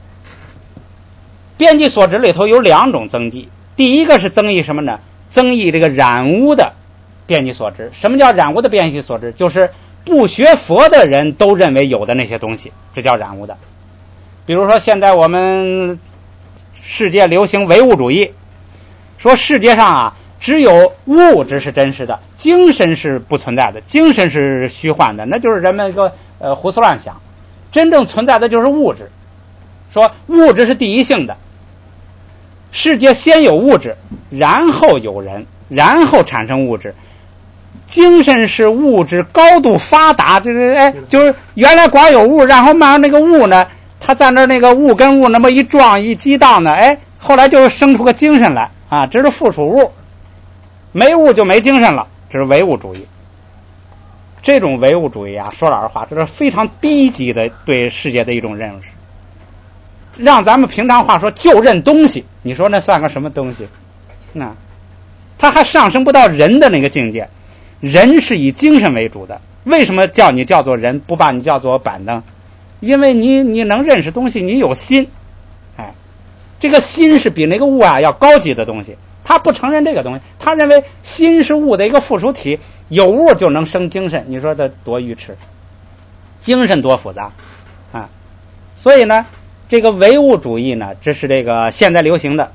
遍计所知里头有两种增益，第一个是增益什么呢？增益这个染污的遍计所知。什么叫染污的遍计所知？就是不学佛的人都认为有的那些东西，这叫染污的。比如说现在我们世界流行唯物主义，说世界上啊只有物质是真实的，精神是不存在的，精神是虚幻的，那就是人们一个胡思乱想。真正存在的就是物质，说物质是第一性的，世界先有物质，然后有人，然后产生物质。精神是物质高度发达，就是原来光有物，然后慢慢那个物呢，它在那个物跟物那么一撞一激荡呢，后来就生出个精神来啊，这是附属物。没物就没精神了，这是唯物主义。这种唯物主义啊，说老实话，这是非常低级的对世界的一种认识。让咱们平常话说就认东西，你说那算个什么东西？他还上升不到人的那个境界。人是以精神为主的，为什么叫你叫做人，不把你叫做板凳？因为你能认识东西，你有心。这个心是比那个物啊要高级的东西，他不承认这个东西，他认为心是物的一个附属体，有物就能生精神，你说这多愚痴，精神多复杂啊！所以呢，这个唯物主义呢，这是这个现在流行的，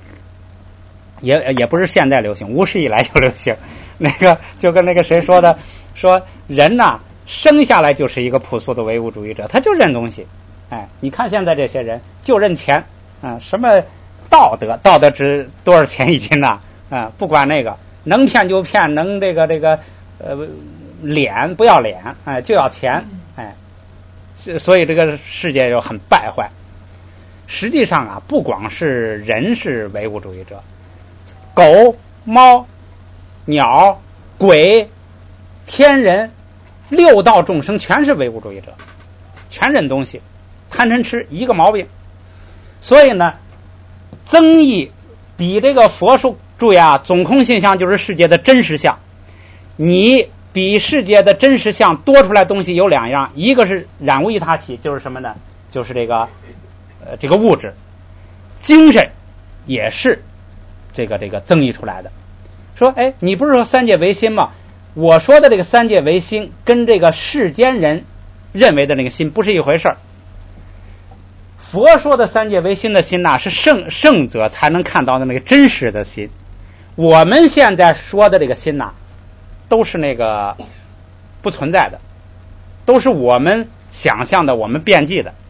也不是现代流行，无始以来就流行。那个就跟那个谁说的，说人呐生下来就是一个朴素的唯物主义者，他就认东西。你看现在这些人就认钱什么道德值多少钱一斤呐？不管那个，能骗就骗，能这个脸不要脸，就要钱。 所以这个世界就很败坏。实际上啊，不光是人是唯物主义者，狗、猫、鸟、鬼、天人、六道众生全是唯物主义者，全认东西，贪嗔痴一个毛病。所以呢，增益比这个佛说，注意啊，总空性相就是世界的真实相，你比世界的真实相多出来东西有两样，一个是染无一他起，就是什么呢？就是这个物质，精神也是这个增益出来的。说，哎，你不是说三界唯心吗？我说的这个三界唯心跟这个世间人认为的那个心不是一回事儿。佛说的三界唯心的心呐，是圣者才能看到的那个真实的心。我们现在说的这个心呐，都是那个不存在的，都是我们想象的，我们编辑的。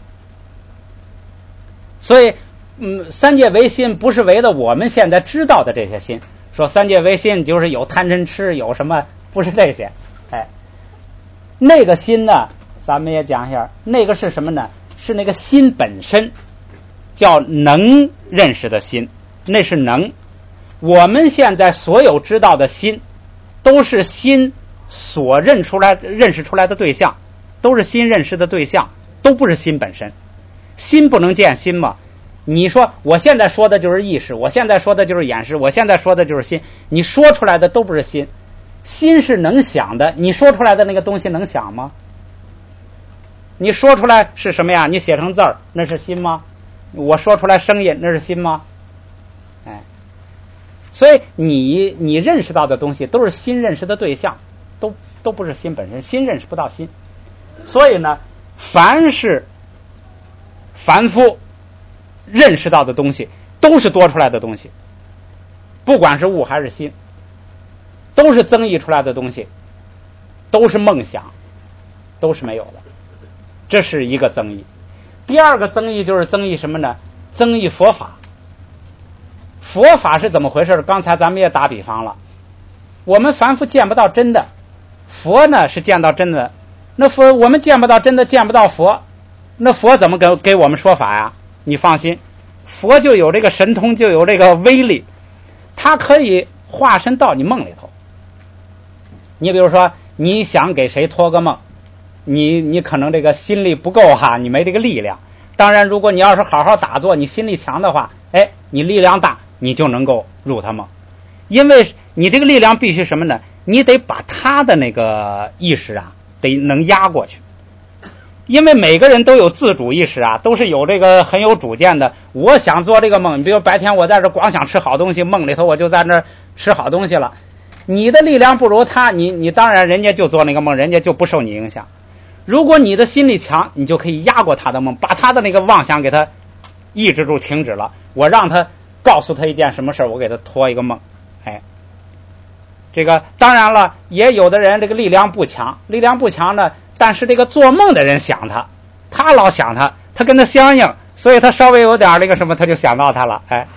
所以三界唯心不是为了我们现在知道的这些心，说三界唯心就是有贪嗔痴有什么，不是这些。哎，那个心呢，咱们也讲一下，那个是什么呢？是那个心本身，叫能认识的心，那是能。我们现在所有知道的心都是心所认识出来的对象，都是心认识的对象，都不是心本身。心不能见心嘛？你说我现在说的就是意识，我现在说的就是眼识，我现在说的就是心，你说出来的都不是心。心是能想的，你说出来的那个东西能想吗？你说出来是什么呀？你写成字儿，那是心吗？我说出来声音，那是心吗？哎，所以你认识到的东西都是心认识的对象，都不是心本身，心认识不到心。所以呢，凡是凡夫认识到的东西都是多出来的东西，不管是物还是心，都是增益出来的东西，都是梦想，都是没有的。这是一个增益。第二个增益就是增益什么呢？增益佛法。佛法是怎么回事？刚才咱们也打比方了，我们凡夫见不到真的，佛呢是见到真的。那佛我们见不到真的，见不到佛，那佛怎么给我们说法呀？你放心，佛就有这个神通，就有这个威力，他可以化身到你梦里头。你比如说，你想给谁托个梦，你可能这个心力不够哈，你没这个力量。当然，如果你要是好好打坐，你心力强的话，哎，你力量大，你就能够入他梦。因为你这个力量必须什么呢？你得把他的那个意识啊，得能压过去。因为每个人都有自主意识啊，都是有这个很有主见的。我想做这个梦，比如白天我在这光想吃好东西，梦里头我就在那吃好东西了。你的力量不如他，你当然人家就做那个梦，人家就不受你影响。如果你的心力强，你就可以压过他的梦，把他的那个妄想给他抑制住停止了。我让他告诉他一件什么事，我给他托一个梦。哎，这个当然了，也有的人这个力量不强呢，但是这个做梦的人想他老想他跟他相应，所以他稍微有点那个什么，他就想到他了。哎，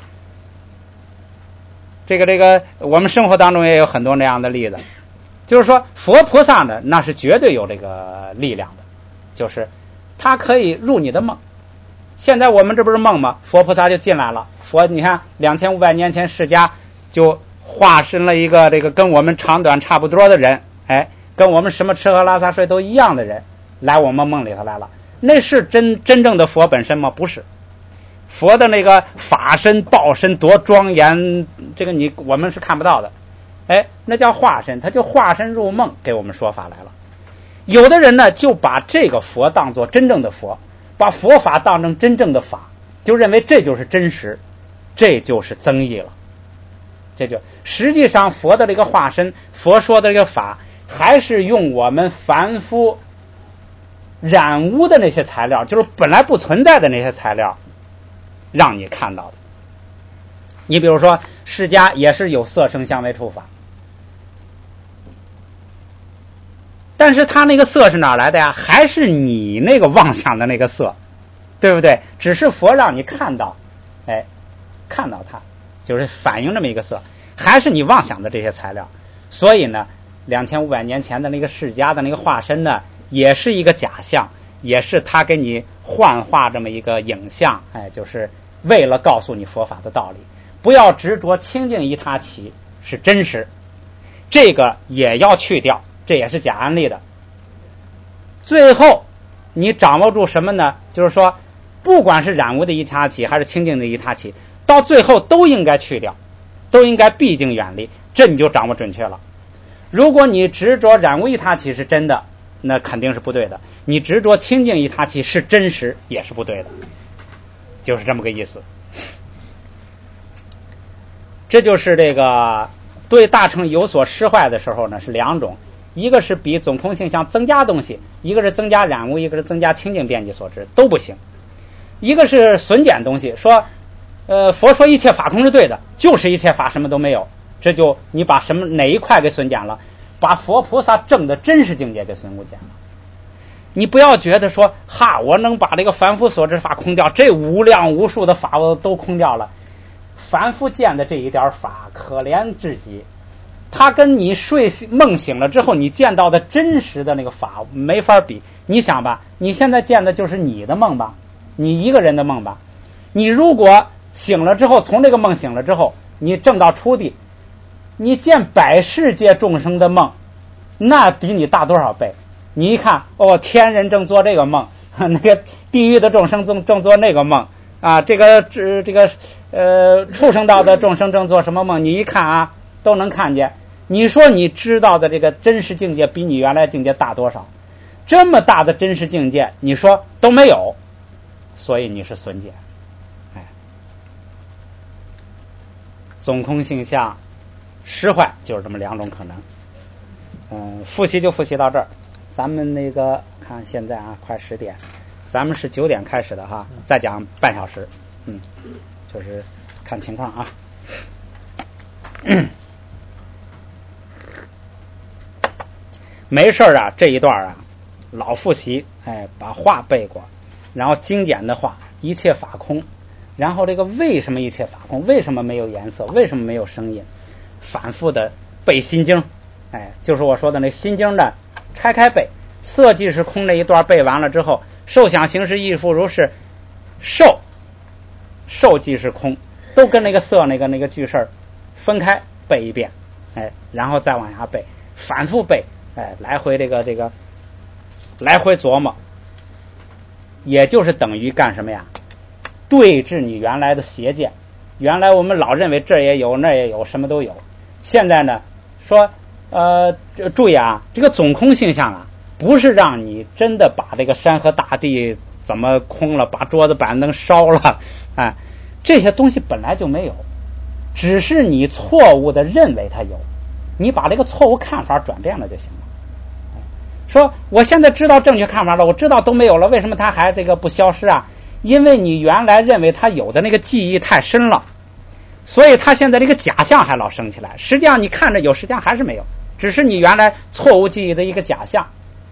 这个我们生活当中也有很多那样的例子。就是说佛菩萨呢，那是绝对有这个力量的，就是他可以入你的梦。现在我们这不是梦吗？佛菩萨就进来了。佛你看2500年前释迦就化身了一个这个跟我们长短差不多的人，哎，跟我们什么吃喝拉撒睡都一样的人来我们梦里头来了。那是真正的佛本身吗？不是。佛的那个法身报身多庄严，这个我们是看不到的。哎，那叫化身，他就化身入梦给我们说法来了。有的人呢就把这个佛当作真正的佛，把佛法当成真正的法，就认为这就是真实，这就是增益了。这就实际上佛的这个化身，佛说的这个法，还是用我们凡夫染污的那些材料，就是本来不存在的那些材料让你看到的。你比如说释迦也是有色声香味触法，但是他那个色是哪来的呀？还是你那个妄想的那个色，对不对？只是佛让你看到，哎，看到它就是反映这么一个色，还是你妄想的这些材料。所以呢，2500年前的那个释迦的那个化身呢，也是一个假象， 也是他给你幻化这么一个影像，就是为了告诉你佛法的道理。不要执着清净一他起是真实，这个也要去掉，这也是假案例的。最后你掌握住什么呢？就是说不管是染污的一他起还是清净的一他起，到最后都应该去掉，都应该毕竟远离，这你就掌握准确了。如果你执着染污一他起是真的，那肯定是不对的，你执着清净一他起是真实也是不对的，就是这么个意思。这就是这个对大乘有所失坏的时候呢，是两种，一个是比总空性相增加东西，一个是增加染污，一个是增加清净边际所知，都不行。一个是损减东西，说佛说一切法空是对的，就是一切法什么都没有，这就你把什么哪一块给损减了，把佛菩萨证的真实境界给损减了。你不要觉得说我能把这个凡夫所知法空掉，这无量无数的法我都空掉了。凡夫见的这一点法可怜至极，他跟你梦醒了之后你见到的真实的那个法没法比。你想吧，你现在见的就是你的梦吧，你一个人的梦吧。你如果醒了之后，从这个梦醒了之后，你证到初地，你见百世界众生的梦，那比你大多少倍。你一看，天人正做这个梦，那个地狱的众生正做那个梦啊，这个畜生道的众生正做什么梦，你一看都能看见。你说你知道的这个真实境界比你原来境界大多少？这么大的真实境界你说都没有，所以你是损减。总空性相失坏就是这么两种可能。复习就复习到这儿，咱们那个看现在快10点，咱们是9点开始的再讲半小时，就是看情况啊。没事这一段老复习，把话背过，然后经典的话一切法空，然后这个为什么一切法空，为什么没有颜色，为什么没有声音，反复的背心经。就是我说的那心经的拆开背，色即是空那一段背完了之后，受想行识亦复如是，受即是空，都跟那个色那个句式分开背一遍，然后再往下背，反复背，来回这个来回琢磨，也就是等于干什么呀？对治你原来的邪见。原来我们老认为这也有那也有什么都有，现在呢说注意这个总空性相不是让你真的把这个山河大地怎么空了，把桌子板凳烧了，这些东西本来就没有，只是你错误的认为它有，你把这个错误看法转变了就行了。说我现在知道正确看法了，我知道都没有了，为什么它还这个不消失因为你原来认为它有的那个记忆太深了，所以它现在这个假象还老升起来，实际上你看着有，实际上还是没有，只是你原来错误记忆的一个假象。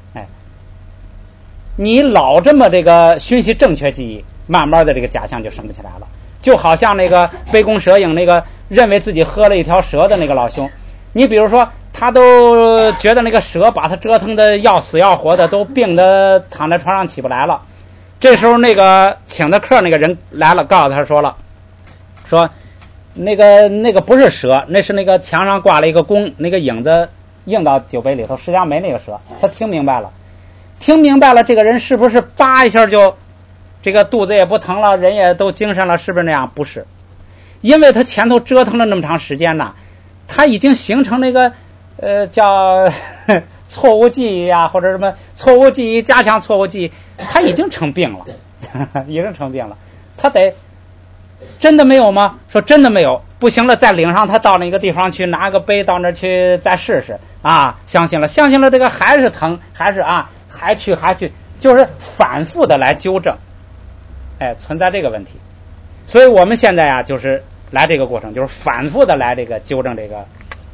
你老这么这个熏习正确记忆，慢慢的这个假象就升不起来了。就好像那个杯弓蛇影那个认为自己喝了一条蛇的那个老兄，你比如说他都觉得那个蛇把他折腾的要死要活的，都病得躺在床上起不来了。这时候那个请的客那个人来了，告诉他说那个不是蛇，那是那个墙上挂了一个弓，那个影子映到酒杯里头，实际上没那个蛇。他听明白了，这个人是不是叭一下就这个肚子也不疼了，人也都精神了，是不是那样？不是，因为他前头折腾了那么长时间他已经形成那个叫错误记忆或者什么错误记忆加强错误记忆，他已经成病了已经成病了。他得真的没有吗？说真的没有，不行了再领上他到那个地方去，拿个杯到那去再试试相信了这个还是疼，还是还去，就是反复的来纠正，存在这个问题。所以我们现在就是来这个过程，就是反复的来这个纠正这个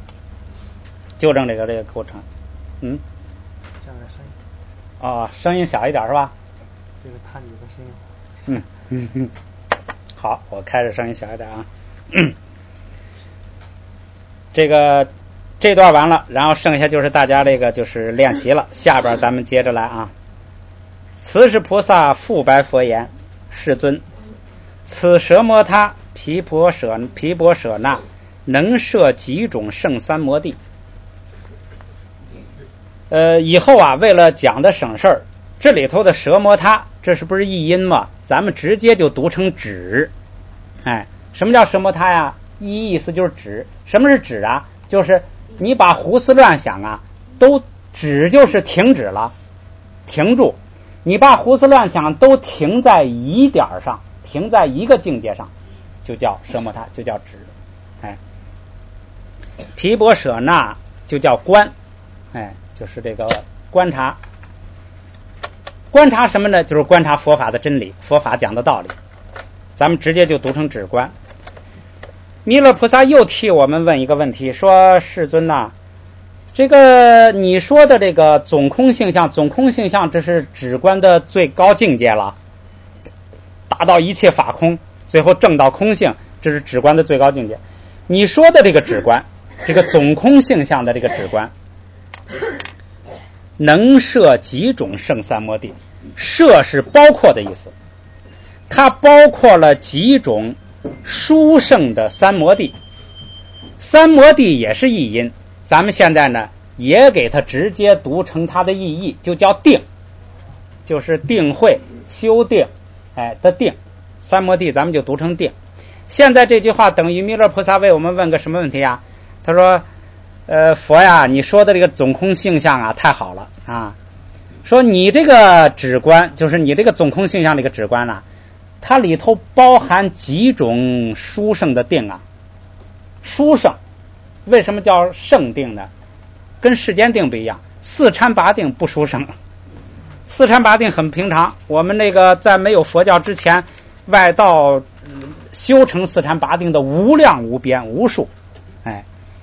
过程。 加点声音声音小一点是吧？ 这个探你的声音好，我开始声音小一点这段完了，然后剩下就是大家这个就是练习了，下边咱们接着来此时菩萨复白佛言：世尊，此舍摩他毗婆舍那能摄几种圣三摩地。以后啊，为了讲的省事儿，这里头的舍摩他，这是不是译音嘛？咱们直接就读成止。哎，什么叫舍摩他呀？意思就是止。什么是止啊？就是你把胡思乱想啊，都止，就是停止了，停住。你把胡思乱想都停在一点上，停在一个境界上，就叫舍摩他，就叫止。哎，毗婆舍那就叫观，哎，就是这个观察。观察什么呢？就是观察佛法的真理，佛法讲的道理。咱们直接就读成止观。弥勒菩萨又替我们问一个问题，说世尊呐，这个你说的这个总空性相，总空性相这是止观的最高境界了，达到一切法空，最后证到空性，这是止观的最高境界。你说的这个止观，这个总空性相的这个止观，能摄几种圣三摩地？摄是包括的意思，它包括了几种殊胜的三摩地。三摩地也是译音，咱们现在呢也给它直接读成它的意义，就叫定，就是定慧修定的定。三摩地咱们就读成定。现在这句话等于弥勒菩萨为我们问个什么问题啊？他说佛呀，你说的这个总空性相啊太好了啊，说你这个止观，就是你这个总空性相这个止观啊，它里头包含几种殊胜的定啊。殊胜为什么叫胜定呢？跟世间定不一样，四禅八定不殊胜。四禅八定很平常，我们那个在没有佛教之前，外道修成四禅八定的无量无边无数，哎，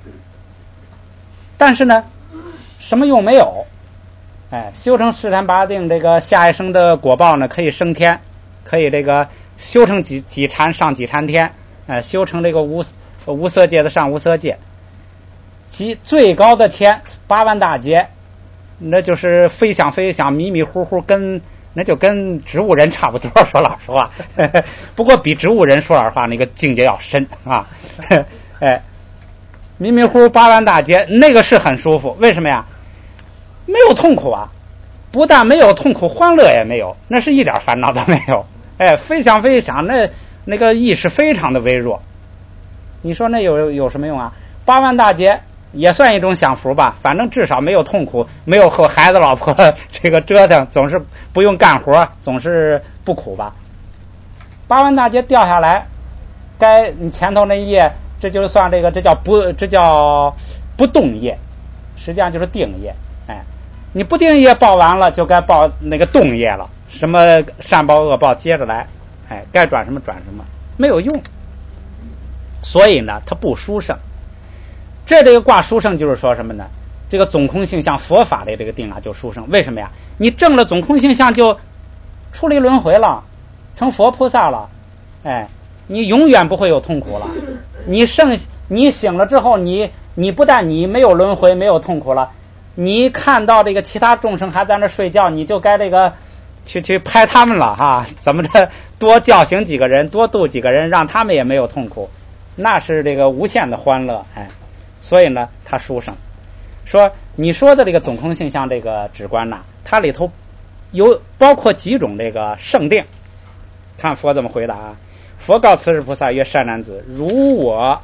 但是呢什么用没有？哎，修成四禅八定，这个下一生的果报呢可以升天，可以这个修成几禅上几禅天，修成这个无色界的上无色界，即最高的天8万大劫，那就是飞翔迷迷糊糊，那就跟植物人差不多，说老实话。不过比植物人说老实话那个境界要深啊。哎，迷迷糊糊8万大劫，那个是很舒服。为什么呀？没有痛苦啊，不但没有痛苦，欢乐也没有，那是一点烦恼都没有。哎，飞翔那个意识非常的微弱。你说那有什么用啊？8万大劫也算一种享福吧，反正至少没有痛苦，没有和孩子老婆这个折腾，总是不用干活，总是不苦吧。8万大劫掉下来，该你前头那一页，这就算这叫不动业，实际上就是定业。哎，你不定业报完了，就该报那个动业了，什么善报恶报接着来，哎，该转什么转什么，没有用。所以呢，它不殊胜。这个卦殊胜就是说什么呢？这个总空性相佛法的这个定啊就殊胜。为什么呀？你证了总空性相就出离轮回了，成佛菩萨了。哎，你永远不会有痛苦了。你醒了之后，你不但你没有轮回，没有痛苦了，你看到这个其他众生还在那睡觉，你就该这个去拍他们了哈。怎么着，多叫醒几个人，多度几个人，让他们也没有痛苦，那是这个无限的欢乐。哎，所以呢它殊胜。说你说的这个总空性相这个止观呐，它里头有包括几种这个圣定。看佛怎么回答啊？佛告此世菩萨曰：善男子，如我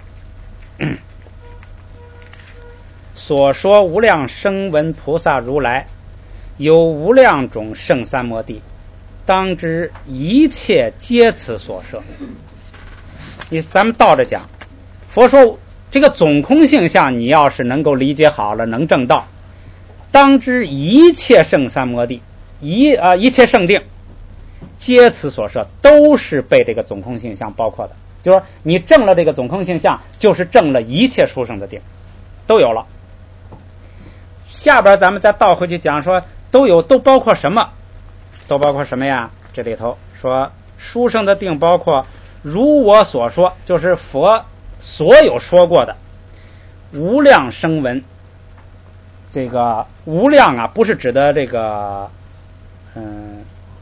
所说无量声闻菩萨如来有无量种圣三摩地，当知一切皆此所摄。咱们倒着讲，佛说这个总空性相，你要是能够理解好了，能证道，当知一切圣三摩地，一切圣定，皆此所摄，都是被这个总空性相包括的。就是说，你证了这个总空性相，就是证了一切殊胜的定，都有了。下边咱们再倒回去讲，说都包括什么？都包括什么呀？这里头说殊胜的定包括如我所说，就是佛所有说过的无量声闻。这个无量啊，不是指的这个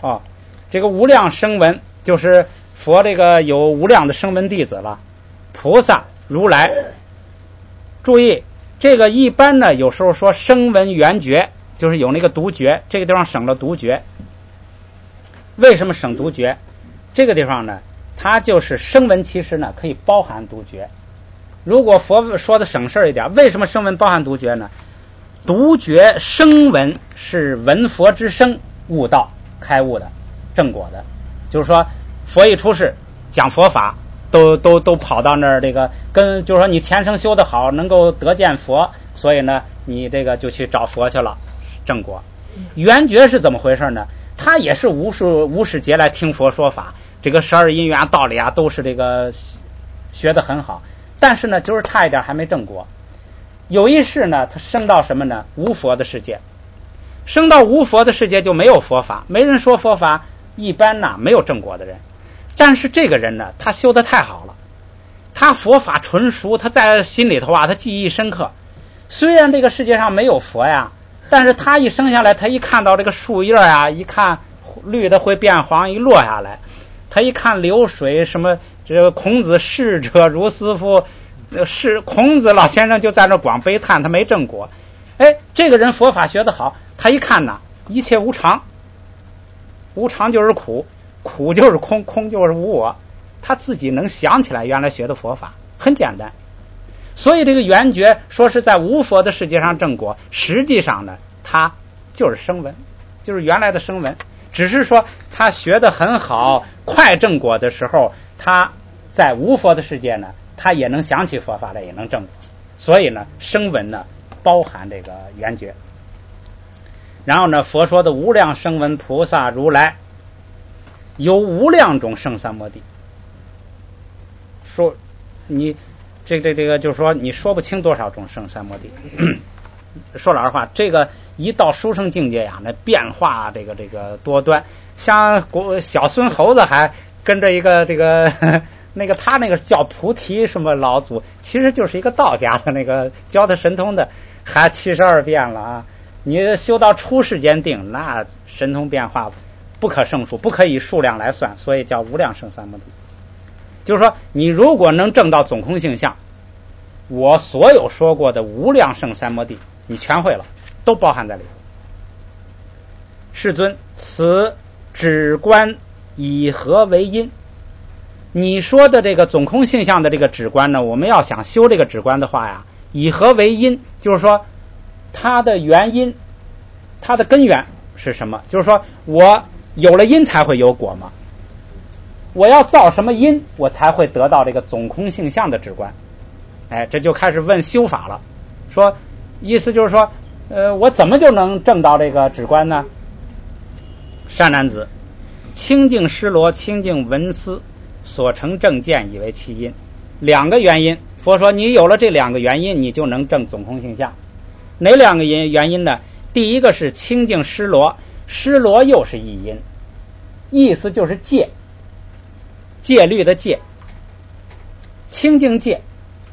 这个无量声闻就是佛这个有无量的声闻弟子了，菩萨如来。注意这个一般呢有时候说声闻缘觉，就是有那个独觉，这个地方省了独觉。为什么省独觉？这个地方呢它就是声闻其实呢可以包含独觉。如果佛说的省事一点，为什么声闻包含独觉呢？独觉声闻是闻佛之声悟道开悟的正果的，就是说佛一出世讲佛法都跑到那儿，这个跟就是说你前生修得好能够得见佛，所以呢你这个就去找佛去了正果。缘觉是怎么回事呢？他也是无始劫来听佛说法，这个12因缘道理啊都是这个学得很好，但是呢就是差一点还没正果。有一世呢他升到什么呢？无佛的世界。升到无佛的世界就没有佛法，没人说佛法，一般呢没有正果的人。但是这个人呢他修得太好了，他佛法纯熟，他在心里头啊他记忆深刻。虽然这个世界上没有佛呀，但是他一生下来，他一看到这个树叶啊，一看绿的会变黄，一落下来，他一看流水什么，这个孔子逝者如斯夫，是孔子老先生就在那光悲叹他没正果。这个人佛法学得好，他一看呐，一切无常，无常就是苦，苦就是空，空就是无我，他自己能想起来原来学的佛法很简单。所以这个缘觉说是在无佛的世界上正果，实际上呢他就是声闻，就是原来的声闻，只是说他学得很好，快正果的时候，他在无佛的世界呢他也能想起佛法来，也能正果。所以呢声闻呢包含这个缘觉。然后呢佛说的无量声闻菩萨如来有无量种圣三摩地，说你这个就是说你说不清多少种圣三摩地。说老实话，这个一到殊胜境界呀，那变化这个多端。像小孙猴子还跟着一个这个那个他那个叫菩提什么老祖，其实就是一个道家的那个教他神通的，还72变了啊！你修到出世间定，那神通变化不可胜数，不可以数量来算，所以叫无量圣三摩地。就是说你如果能证到总空性相，我所有说过的无量圣三摩地你全会了，都包含在里头。世尊，此止观以何为因？你说的这个总空性相的这个止观呢，我们要想修这个止观的话呀，以何为因？就是说它的原因，它的根源是什么？就是说我有了因才会有果嘛，我要造什么因我才会得到这个总空性相的止观。这就开始问修法了，说意思就是说我怎么就能证到这个止观呢？善男子，清净尸罗清净闻思所成正见以为其因。两个原因，佛说你有了这两个原因你就能证总空性相。哪两个原因呢？第一个是清净尸罗，尸罗又是一因，意思就是戒，戒律的戒，清净戒。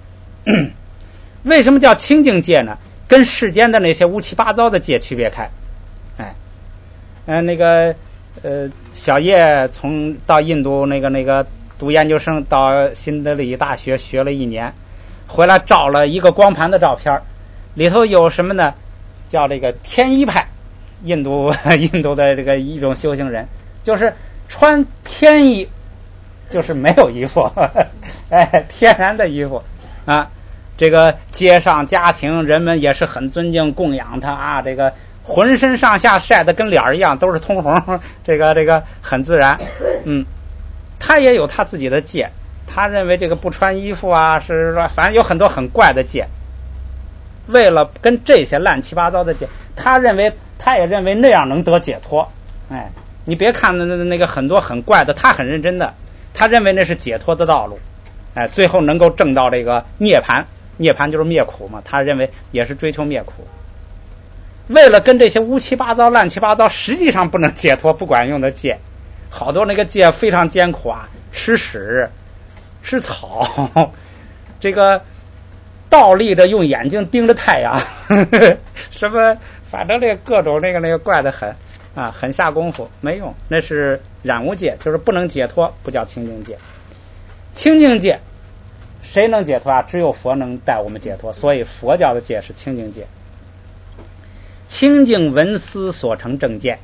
为什么叫清净戒呢？跟世间的那些乌七八糟的戒区别开。那个小叶到印度那个读研究生，到新德里大学学了1年，回来照了一个光盘的照片，里头有什么呢？叫这个天衣派，印度的这个一种修行人，就是穿天衣，就是没有衣服，天然的衣服啊。这个街上家庭人们也是很尊敬供养他啊，这个浑身上下晒得跟脸一样，都是通红，这个很自然。他也有他自己的戒，他认为这个不穿衣服啊，是反正有很多很怪的戒。为了跟这些乱七八糟的戒，他也认为那样能得解脱。你别看那个很多很怪的，他很认真的，他认为那是解脱的道路。最后能够证到这个涅槃，涅槃就是灭苦嘛，他认为也是追求灭苦。为了跟这些乌七八糟乱七八糟实际上不能解脱不管用的戒，好多那个戒非常艰苦啊，吃屎吃草，这个倒立着用眼睛盯着太阳，什么反正这个各种那个怪得很。 啊，很下功夫没用，那是染污界，就是不能解脱，不叫清净界。清净界谁能解脱啊？只有佛能带我们解脱，所以佛教的界是清净界。清净闻思所成正见，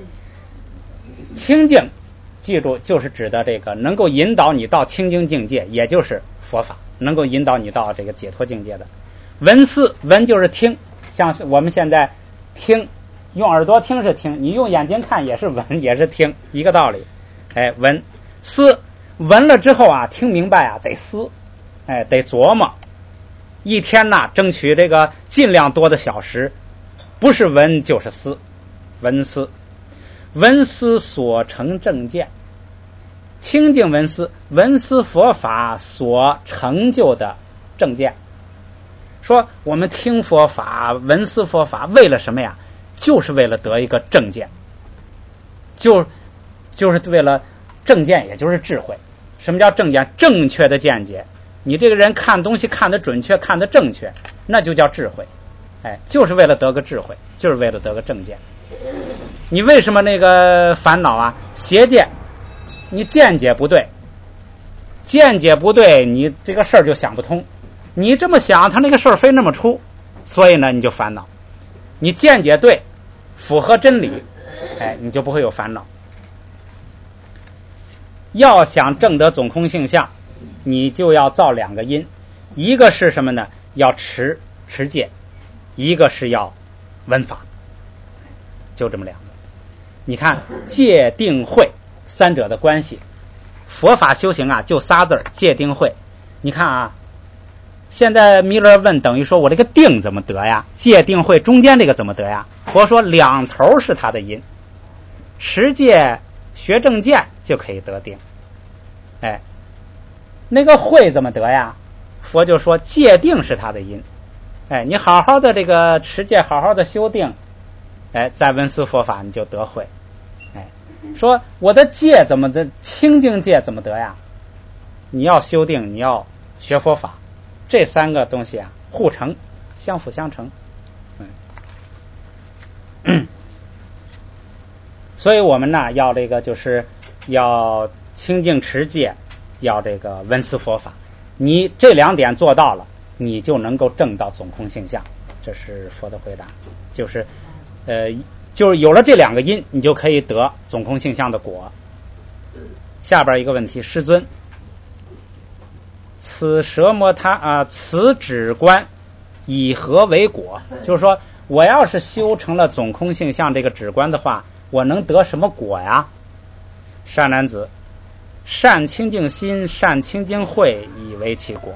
清净记住就是指的这个能够引导你到清净境界，也就是佛法，能够引导你到这个解脱境界的。闻思，闻就是听，像我们现在听，用耳朵听是听，你用眼睛看也是闻，也是听，一个道理。哎，闻思，闻了之后啊，听明白啊，得思，哎，得琢磨。一天呐，争取这个尽量多的小时，不是闻就是思，闻思，闻思所成正见。清净闻思，闻思佛法所成就的正见。说我们听佛法，闻思佛法，为了什么呀？就是为了得一个正见，就是为了正见，也就是智慧。什么叫正见？正确的见解。你这个人看东西看得准确，看得正确，那就叫智慧。哎，就是为了得个智慧，就是为了得个正见。你为什么那个烦恼啊？邪见，你见解不对，见解不对，你这个事儿就想不通。你这么想，他那个事儿非那么出，所以呢，你就烦恼。你见解对，符合真理，哎，你就不会有烦恼。要想证得总空性相，你就要造两个因，一个是什么呢？要持戒，一个是要闻法，就这么两个。你看戒定慧三者的关系，佛法修行啊，就仨字儿，戒定慧。你看啊，现在弥勒问，等于说我这个定怎么得呀？戒定慧中间这个怎么得呀？佛说两头是他的因，持戒学正见就可以得定。哎，那个慧怎么得呀？佛就说戒定是他的因。哎，你好好的这个持戒，好好的修定，哎，再闻思佛法你就得慧。哎，说我的戒怎么的清净戒怎么得呀？你要修定，你要学佛法，这三个东西啊互成，相辅相成。所以我们呢要这个就是要清净持戒，要这个闻思佛法。你这两点做到了，你就能够证到总空性相。这是佛的回答，就是有了这两个因，你就可以得总空性相的果。下边一个问题，师尊，此舍摩他此止观以何为果？就是说，我要是修成了总空性相这个止观的话，我能得什么果呀？善男子，善清净心，善清净慧，以为其果。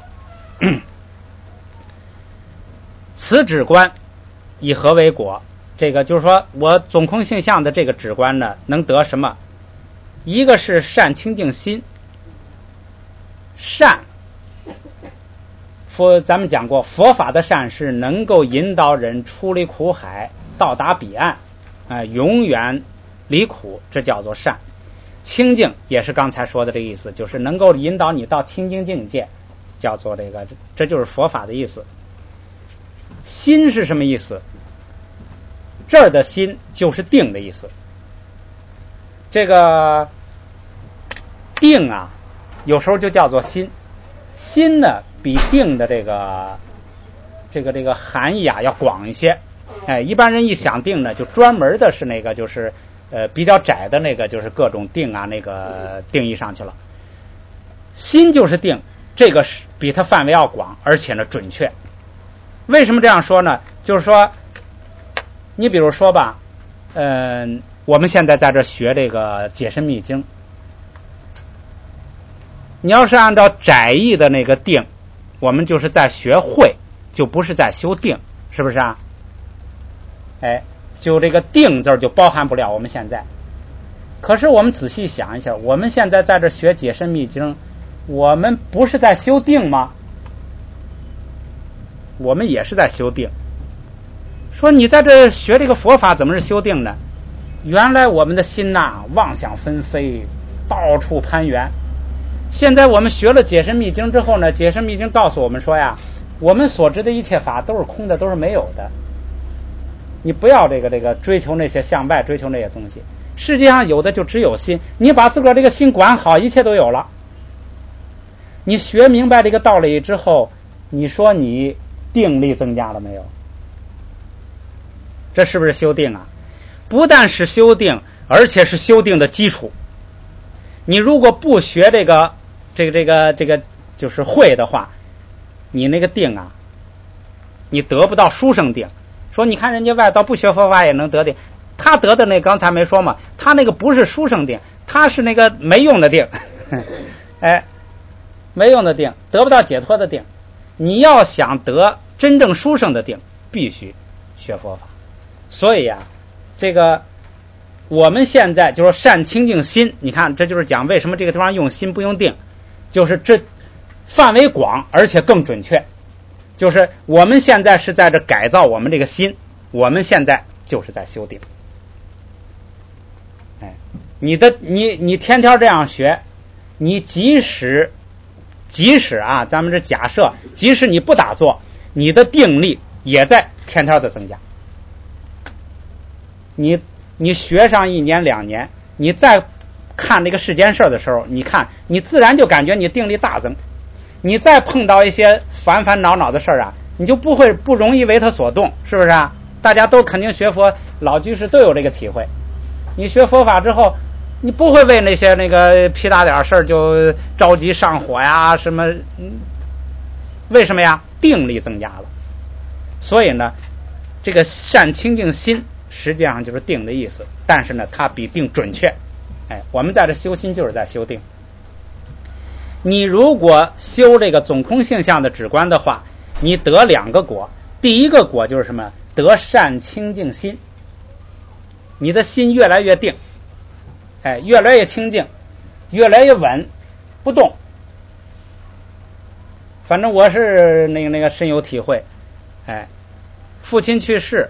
此止观以何为果？这个就是说我总空性相的这个止观呢，能得什么？一个是善清净心，善咱们讲过，佛法的善是能够引导人出离苦海，到达彼岸，永远离苦，这叫做善。清净也是刚才说的这个意思，就是能够引导你到清净境界，叫做这就是佛法的意思。心是什么意思？这儿的心就是定的意思。这个定啊，有时候就叫做心。心呢，比定的这个含义啊要广一些。哎，一般人一想定呢，就专门的是那个就是比较窄的那个，就是各种定啊那个定义上去了。心就是定，这个是比它范围要广，而且呢准确。为什么这样说呢？就是说，你比如说吧，我们现在在这学这个解深密经，你要是按照窄义的那个定，我们就是在学会，就不是在修定，是不是啊？哎，就这个定字就包含不了我们现在。可是我们仔细想一下，我们现在在这学解深密经，我们不是在修定吗？我们也是在修定。说你在这学这个佛法怎么是修定呢？原来我们的心呐，妄想纷飞，到处攀缘。现在我们学了解深密经之后呢，解深密经告诉我们说呀，我们所知的一切法都是空的，都是没有的。 你不要这个追求那些向外追求那些东西。世界上有的就只有心，你把自个儿这个心管好，一切都有了。你学明白这个道理之后，你说你定力增加了没有？这是不是修定啊？不但是修定，而且是修定的基础。你如果不学这个就是会的话，你那个定啊，你得不到殊胜定。说你看人家外道不学佛法也能得定，他得的那刚才没说嘛，他那个不是殊胜定，他是那个没用的定。哎，没用的定，得不到解脱的定。你要想得真正殊胜的定，必须学佛法。所以啊，这个我们现在就是善清净心，你看这就是讲为什么这个地方用心不用定，就是这范围广而且更准确。就是我们现在是在这改造我们这个心，我们现在就是在修定。哎，你天天这样学，你即使啊，咱们这假设，即使你不打坐，你的定力也在天天的增加。你学上1年2年，你再看这个世间事的时候，你看你自然就感觉你定力大增。你再碰到一些烦烦恼恼的事啊，你就不容易为他所动，是不是啊？大家都肯定学佛，老居士都有这个体会。你学佛法之后，你不会为那些屁大点事就着急上火呀什么，为什么呀？定力增加了。所以呢，这个善清净心实际上就是定的意思，但是呢它比定准确。哎，我们在这修心就是在修定。你如果修这个总空性相的止观的话，你得2个果。第一个果就是什么？得善清净心。你的心越来越定，哎，越来越清净，越来越稳，不动。反正我是那个深有体会。哎，父亲去世，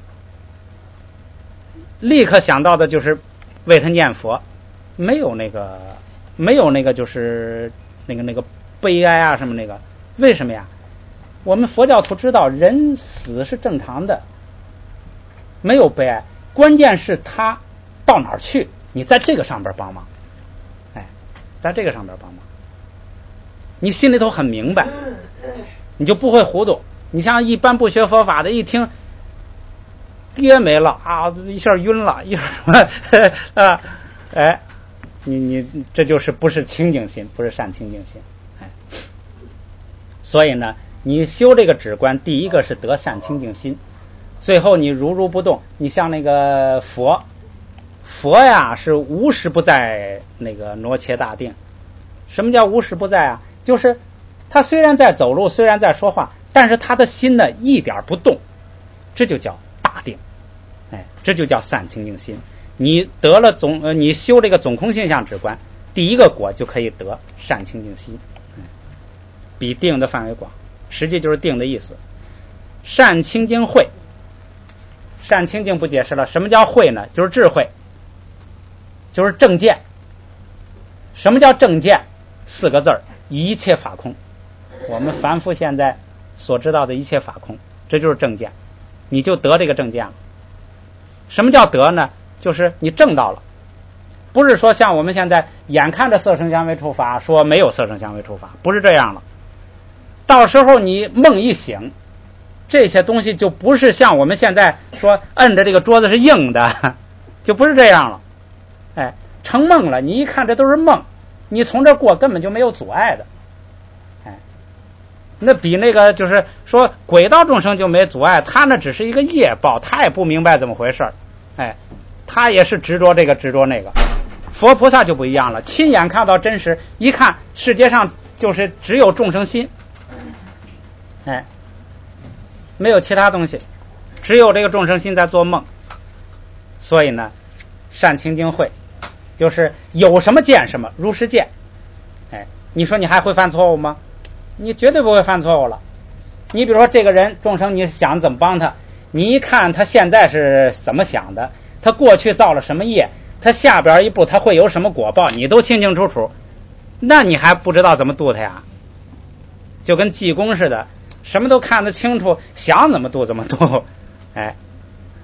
立刻想到的就是为他念佛，没有那个就是那个悲哀啊什么那个。为什么呀？我们佛教徒知道人死是正常的，没有悲哀，关键是他到哪儿去，你在这个上边帮忙。哎，在这个上边帮忙，你心里头很明白，你就不会糊涂。你像一般不学佛法的，一听爹没了啊，一下晕了，一下啊，哎，你这就是不是清净心，不是善清净心。哎，所以呢，你修这个止观，第一个是得善清净心，最后你如不动。你像那个佛呀，是无时不在那个挪切大定。什么叫无时不在啊？就是他虽然在走路，虽然在说话，但是他的心呢一点不动，这就叫大定。哎，这就叫善清净心。你得了你修这个总空性相止观，第一个果就可以得善清净心。比定的范围广，实际就是定的意思。善清净慧，善清净不解释了，什么叫慧呢？就是智慧，就是正见。什么叫正见？4个字儿，一切法空。我们凡夫现在所知道的一切法空，这就是正见，你就得这个正见了。什么叫得呢？就是你证到了，不是说像我们现在眼看着色声香味触法，说没有色声香味触法，不是这样了。到时候你梦一醒，这些东西就不是像我们现在说摁着这个桌子是硬的，就不是这样了。哎，成梦了，你一看这都是梦，你从这过根本就没有阻碍的。哎，那比那个就是说轨道众生就没阻碍，他那只是一个业报，他也不明白怎么回事。哎，他也是执着这个执着那个。佛菩萨就不一样了，亲眼看到真实，一看世界上就是只有众生心，哎，没有其他东西，只有这个众生心在做梦。所以呢，善清净慧就是有什么见什么，如实见。哎，你说你还会犯错误吗？你绝对不会犯错误了。你比如说这个人众生，你想怎么帮他，你一看他现在是怎么想的，他过去造了什么业，他下边一步他会有什么果报，你都清清楚楚，那你还不知道怎么度他呀？就跟济公似的，什么都看得清楚，想怎么度怎么度。哎，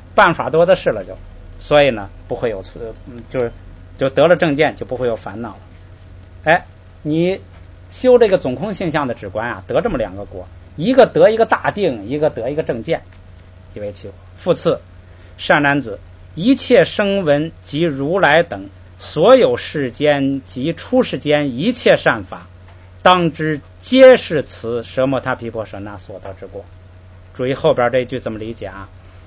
办法多的是了就，所以呢不会有就得了正见就不会有烦恼了。哎，你修这个总空性相的止观啊，得这么两个果，一个得一个大定，一个得一个正见，以为其果。复次，善男子，一切声闻及如来等所有世间及出世间一切善法，当知皆是此舍摩他毗婆舍那所得之果。注意后边这一句怎么理解啊？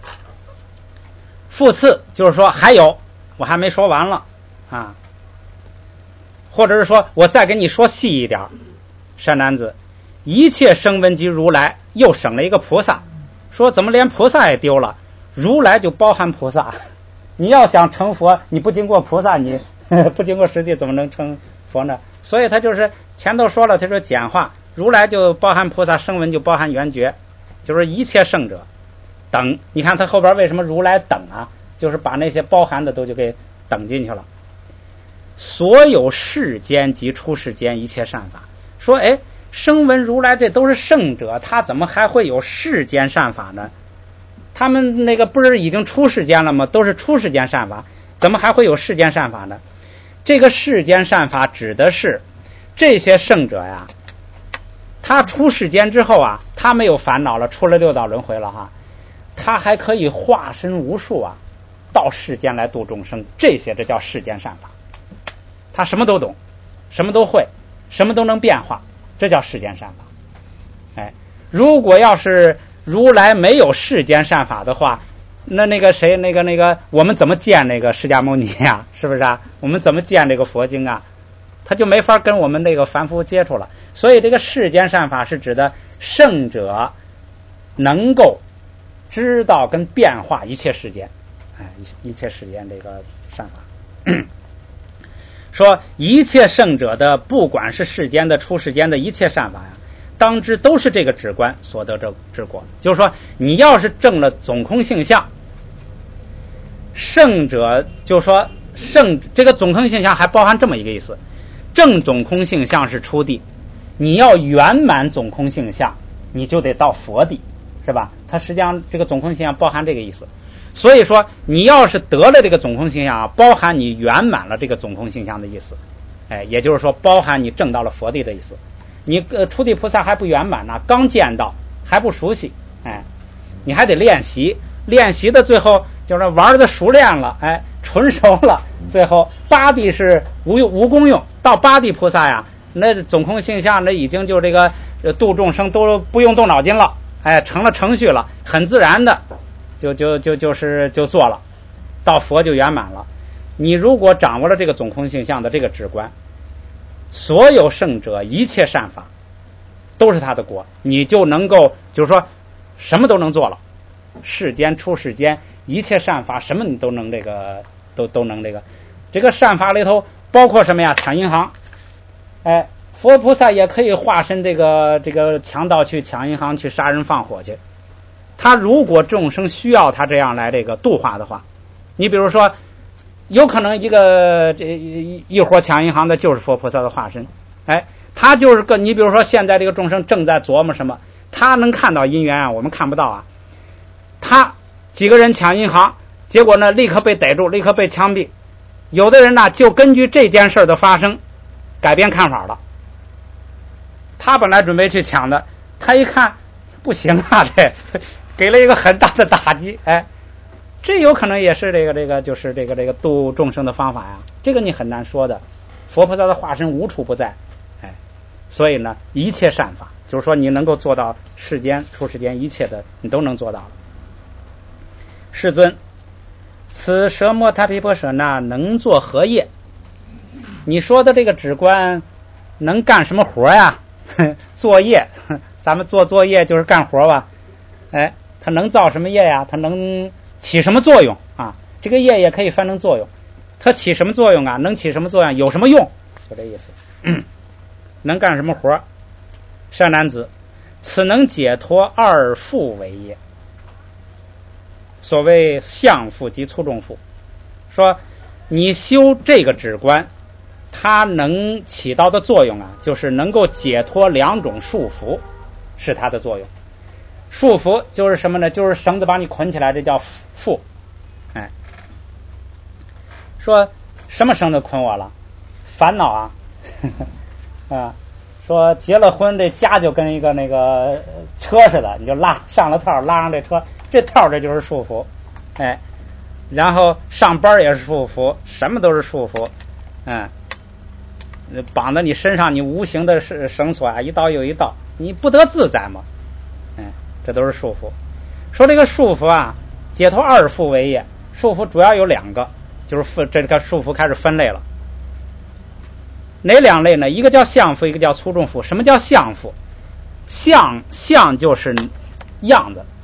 复次就是说还有，我还没说完了啊，或者是说我再给你说细一点。善男子，一切声闻及如来，又省了一个菩萨，说怎么连菩萨也丢了？如来就包含菩萨，你要想成佛，你不经过菩萨，你不经过实地怎么能成佛呢？所以他就是前头说了，他说简化，如来就包含菩萨，声闻就包含缘觉，就是一切圣者等。你看他后边为什么如来等啊？就是把那些包含的都就给等进去了。所有世间及出世间一切善法，说哎，声闻如来这都是圣者，他怎么还会有世间善法呢？他们那个不是已经出世间了吗？都是出世间善法，怎么还会有世间善法呢？这个世间善法指的是这些圣者呀，他出世间之后啊，他没有烦恼了，出了六道轮回了哈，他还可以化身无数啊，到世间来度众生，这叫世间善法。他什么都懂，什么都会，什么都能变化，这叫世间善法。哎，如果要是如来没有世间善法的话，那个谁那个我们怎么见那个释迦牟尼呀？是不是啊？我们怎么见这个佛经啊？他就没法跟我们那个凡夫接触了。所以这个世间善法是指的圣者能够知道跟变化一切世间，哎，一切世间这个善法。说一切圣者的不管是世间的出世间的一切善法呀，当知都是这个止观所得之果。就是说你要是证了总空性相，圣者就说这个总空性相还包含这么一个意思，证总空性相是初地，你要圆满总空性相你就得到佛地，是吧？它实际上这个总空性相包含这个意思。所以说你要是得了这个总空性相啊，包含你圆满了这个总空性相的意思。哎，也就是说包含你证到了佛地的意思。你初地菩萨还不圆满呢，刚见到还不熟悉，哎，你还得练习，练习的最后就是玩的熟练了，哎，纯熟了，最后八地是无功用，到八地菩萨呀，那总空性相那已经就这个度众生都不用动脑筋了，哎，成了程序了，很自然的就做了，到佛就圆满了。你如果掌握了这个总空性相的这个止观，所有圣者一切善法都是他的果，你就能够就是说什么都能做了，世间出世间一切善法什么你都能这个都能这个善法里头包括什么呀？抢银行，哎，佛菩萨也可以化身这个强盗去抢银行，去杀人放火去。他如果众生需要他这样来这个度化的话，你比如说有可能一伙抢银行的就是佛菩萨的化身，哎，他就是你比如说现在这个众生正在琢磨什么，他能看到因缘啊，我们看不到啊。他几个人抢银行，结果呢立刻被逮住，立刻被枪毙。有的人呢就根据这件事的发生改变看法了。他本来准备去抢的，他一看不行啊，这给了一个很大的打击，哎，这有可能也是这个就是这个度众生的方法呀，这个你很难说的。佛菩萨的化身无处不在，哎，所以呢一切善法就是说你能够做到世间出世间一切的你都能做到了。世尊，此舍摩他毗婆舍那能做何业？你说的这个止观能干什么活呀？作业，咱们做作业就是干活吧，哎，它能造什么业呀？它能起什么作用啊？这个业也可以翻成作用，它起什么作用啊？能起什么作用？有什么用？就这意思。能干什么活？善男子，此能解脱二缚为业。所谓相缚及粗重缚，说你修这个止观，它能起到的作用啊，就是能够解脱两种束缚，是它的作用。束缚就是什么呢？就是绳子把你捆起来，这叫缚哎，说什么绳子捆我了？烦恼啊，啊，说结了婚这家就跟一个那个车似的，你就上了套，拉上这车，这套这就是束缚，哎，然后上班也是束缚，什么都是束缚，绑在你身上，你无形的绳索啊，一道又一道，你不得自在嘛，这都是束缚。说这个束缚啊，解脱二缚为业，束缚主要有两个，就是这个束缚开始分类了。哪两类呢？一个叫相缚，一个叫粗重缚。什么叫相缚？相就是样子。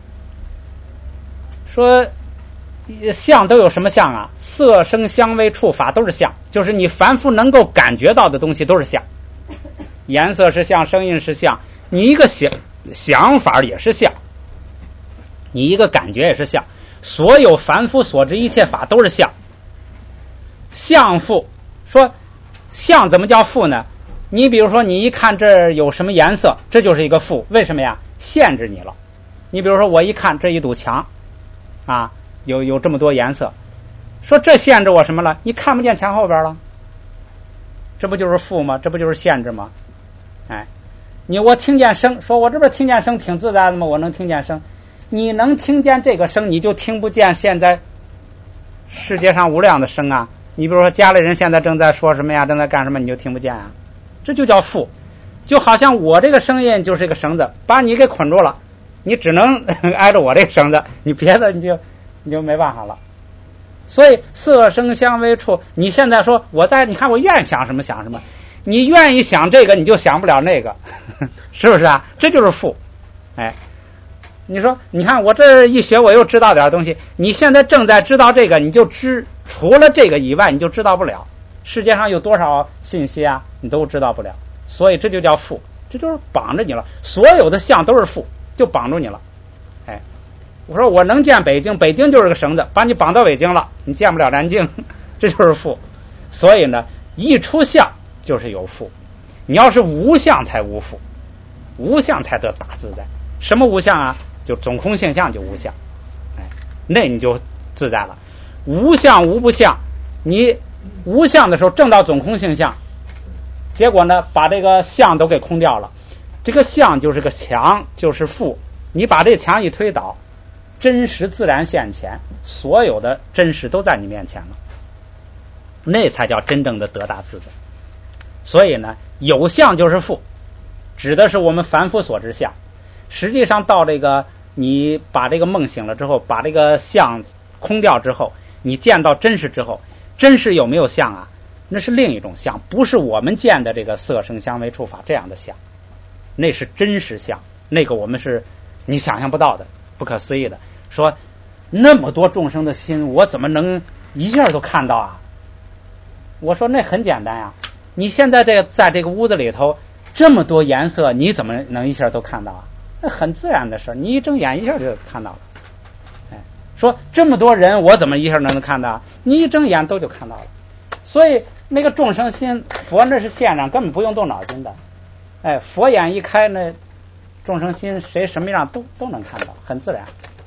说相都有什么相啊？色声香味触法都是相，就是你凡夫能够感觉到的东西都是相。颜色是相，声音是相，你一个想法也是相，你一个感觉也是相，所有凡夫所知一切法都是相。相缚，说相怎么叫缚呢？你比如说你一看这有什么颜色，这就是一个缚，为什么呀？限制你了。你比如说我一看这一堵墙啊，有这么多颜色，说这限制我什么了？你看不见墙后边了，这不就是缚吗？这不就是限制吗？我听见声，说我这边听见声挺自在的吗？我能听见声，你能听见这个声，你就听不见现在世界上无量的声啊。你比如说家里人现在正在说什么呀，正在干什么，你就听不见啊，这就叫缚。就好像我这个声音就是一个绳子，把你给捆住了，你只能挨着我这个绳子，你别的你就没办法了。所以色声香味触，你现在说你看我愿想什么想什么，你愿意想这个你就想不了那个，是不是啊？这就是缚。你说你看我这一学我又知道点东西，你现在正在知道这个，你就除了这个以外你就知道不了，世界上有多少信息啊，你都知道不了。所以这就叫缚，这就是绑着你了，所有的相都是缚，就绑住你了。我说我能见北京，北京就是个绳子，把你绑到北京了，你见不了南京，这就是缚。所以呢，一出相就是有缚，你要是无相才无缚，无相才得大自在。什么无相啊？就总空性相就无相，那你就自在了。无相无不相，你无相的时候正到总空性相，结果呢把这个相都给空掉了，这个相就是个墙，就是缚，你把这墙一推倒，真实自然现前，所有的真实都在你面前了，那才叫真正的得大自在。所以呢，有相就是缚，指的是我们凡夫所知相。实际上到这个你把这个梦醒了之后，把这个相空掉之后，你见到真实之后，真实有没有相啊？那是另一种相，不是我们见的这个色声香味触法这样的相，那是真实相，那个我们是你想象不到的，不可思议的。说那么多众生的心，我怎么能一下都看到啊？我说那很简单呀，你现在在这个屋子里头这么多颜色，你怎么能一下都看到啊？那很自然的事，你一睁眼一下就看到了。说这么多人，我怎么一下能看到？你一睁眼都就看到了。所以那个众生心，佛那是现象，根本不用动脑筋的。佛眼一开，那众生心谁什么样都能看到，很自然。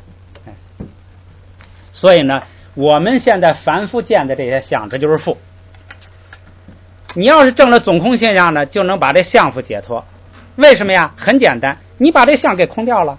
所以呢，我们现在凡夫见的这些相，这就是缚。你要是证了总空现象呢，就能把这相缚解脱。为什么呀？很简单，你把这相给空掉了。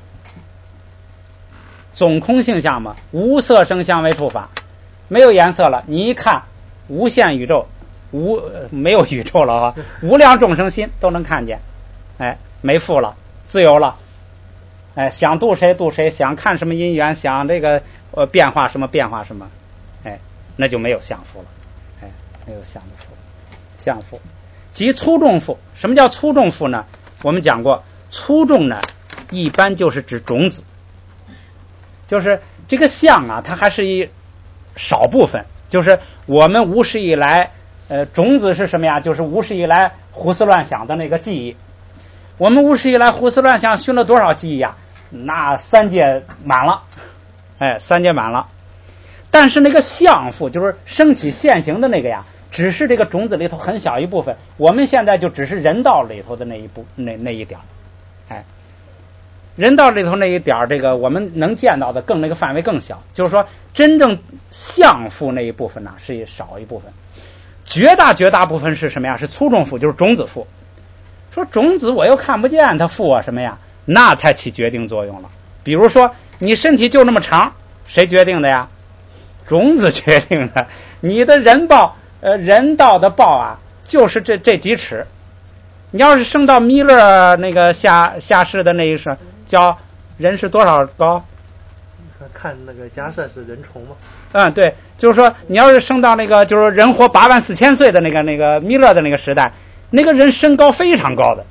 总空性相嘛，无色声香味触法，没有颜色了，你一看无限宇宙，没有宇宙了啊，无量众生心都能看见，没缚了，自由了，想度谁度谁，想看什么因缘，想这个变化什么变化什么，那就没有相缚了，没有相的缚，相缚即粗重缚。什么叫粗重缚呢？我们讲过，粗重呢一般就是指种子，就是这个相啊，它还是一少部分，就是我们无始以来种子是什么呀？就是无始以来胡思乱想的那个记忆。我们无始以来胡思乱想熏了多少记忆啊？那3界满了，3界满了。但是那个相缚，就是升起现行的那个呀，只是这个种子里头很小一部分，我们现在就只是人道里头的那一点。 人道里头那一点这个我们能见到的更那个范围更小，就是说真正相父那一部分呢是少一部分，绝大部分是什么呀？是粗重父，就是种子父。说种子我又看不见它父啊什么呀，那才起决定作用了。比如说你身体就那么长，谁决定的呀？种子决定的。你的人道的报啊，就是这几尺。你要是升到弥勒那个下世的那一世，叫人是多少高？ 看那个假设是人虫嘛。 对，就是说你要是升到那个就是人活84000岁的那个弥勒的那个时代，那个人身高非常高的。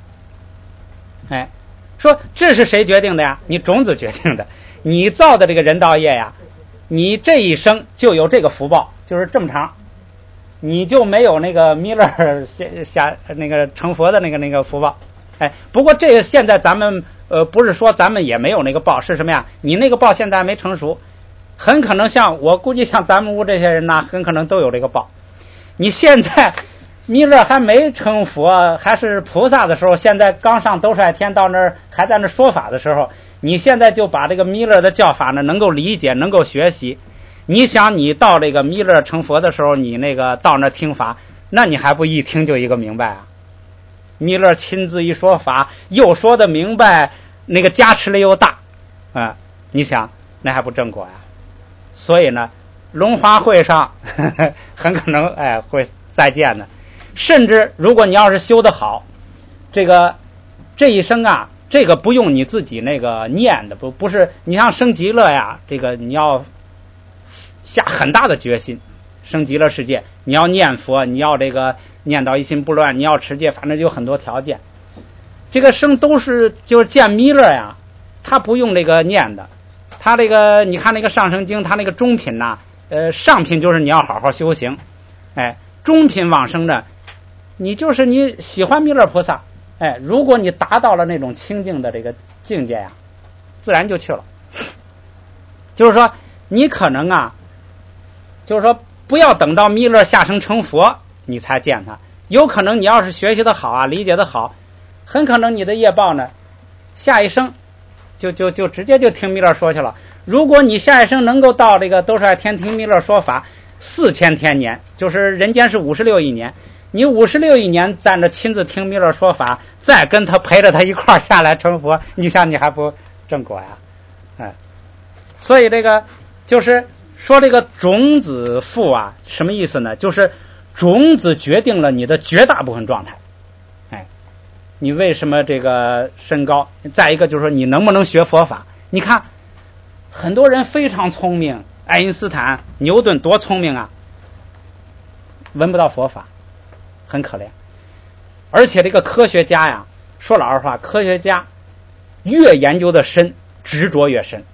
说这是谁决定的呀？你种子决定的。你造的这个人道业呀，你这一生就有这个福报，就是这么长，你就没有那个弥勒下那个成佛的那个福报。不过这个现在咱们不是说咱们也没有那个报，是什么呀？你那个报现在还没成熟，很可能我估计像咱们屋这些人呢，很可能都有这个报。你现在弥勒还没成佛，还是菩萨的时候，现在刚上兜率天到那儿还在那说法的时候，你现在就把这个弥勒的教法呢能够理解，能够学习。你想你到这个弥勒成佛的时候，你那个到那听法，那你还不一听就一个明白啊？弥勒亲自一说法，又说的明白，那个加持力又大你想那还不正果呀？所以呢，龙华会上很可能会再见的。甚至如果你要是修得好，这一生啊，这个不用你自己那个念的，不是你像升极乐呀，这个你要下很大的决心。升极乐世界你要念佛，你要这个念到一心不乱，你要持戒，反正就有很多条件。这个生都是就是见弥勒呀，他不用这个念的。他这个你看那个上生经，他那个中品呐，上品就是你要好好修行，中品往生的，你就是你喜欢弥勒菩萨，如果你达到了那种清净的这个境界呀，自然就去了。就是说你可能啊，就是说不要等到弥勒下生成佛你才见他，有可能你要是学习的好啊，理解的好，很可能你的业报呢，下一生就直接就听弥勒说去了。如果你下一生能够到这个兜率天听弥勒说法4000天年，就是人间是56亿年，你56亿年站着亲自听弥勒说法，再跟他陪着他一块下来成佛，你想你还不正果呀？所以这个就是说这个种子父啊，什么意思呢？就是种子决定了你的绝大部分状态。你为什么这个身高？再一个就是说你能不能学佛法？你看很多人非常聪明，爱因斯坦、牛顿多聪明啊，闻不到佛法，很可怜。而且这个科学家呀，说老实话，科学家越研究的深，执着越深。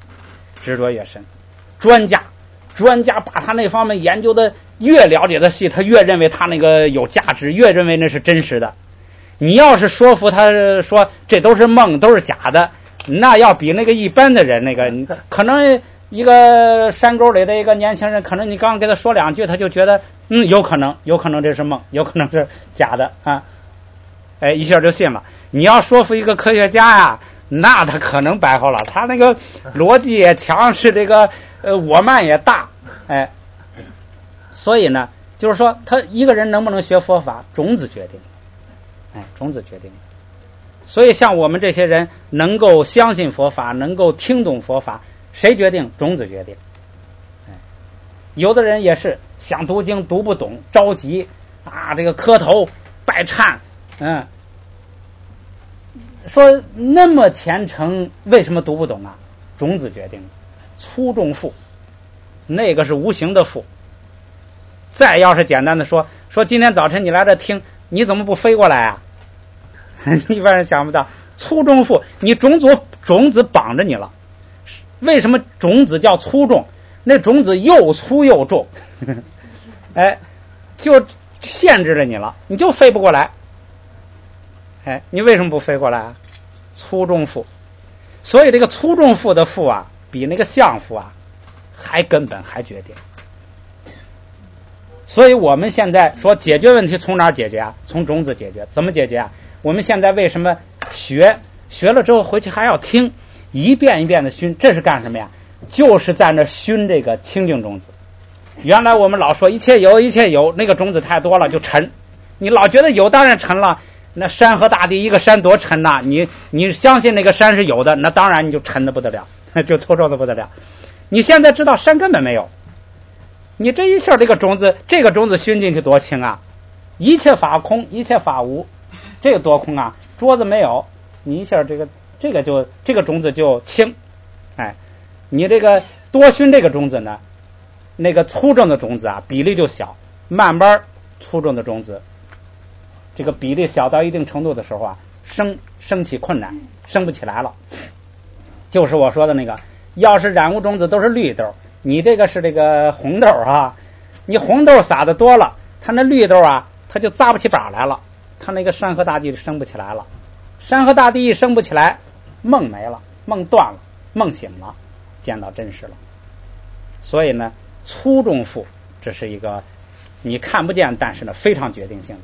专家把他那方面研究的越了解的细，他越认为他那个有价值，越认为那是真实的。你要是说服他说这都是梦，都是假的，那要比那个一般的人，那个可能一个山沟里的一个年轻人，可能你刚给他说2句，他就觉得有可能这是梦，有可能是假的啊，一下就信了。你要说服一个科学家呀，那他可能白活了，他那个逻辑也强，是这个我慢也大，所以呢，就是说他一个人能不能学佛法，种子决定。种子决定。所以像我们这些人能够相信佛法，能够听懂佛法，谁决定？种子决定。有的人也是想读经读不懂，着急啊，这个磕头拜忏，说那么虔诚，为什么读不懂啊？种子决定。粗重父，那个是无形的父。再要是简单的说今天早晨你来这听，你怎么不飞过来啊？一般人想不到，粗重父，你种子绑着你了。为什么种子叫粗重？那种子又粗又重，就限制了你了，你就飞不过来。你为什么不飞过来啊？粗重父。所以这个粗重父的父啊，比那个相父啊还根本，还决定。所以我们现在说解决问题从哪儿解决啊？从种子解决。怎么解决啊？我们现在为什么学学了之后回去还要听，一遍一遍的熏，这是干什么呀？就是在那熏这个清净种子。原来我们老说一切有一切有，那个种子太多了就沉，你老觉得有当然沉了，那山河大地一个山多沉呐，你相信那个山是有的，那当然你就沉的不得了，就粗糙的不得了。你现在知道山根本没有，你这一下这个种子熏进去多轻啊，一切法空一切法无，这个多空啊，桌子没有，你一下这个种子就轻。哎，你这个多熏这个种子呢，那个粗重的种子啊比例就小，慢慢粗重的种子这个比例小到一定程度的时候啊，生起困难，生不起来了。就是我说的那个，要是染污种子都是绿豆，你这个是这个红豆啊，你红豆撒的多了，它那绿豆啊它就扎不起把来了，它那个山河大地就生不起来了。山河大地一生不起来，梦没了，梦断了，梦醒了，见到真实了。所以呢，粗重负这是一个你看不见，但是呢非常决定性的。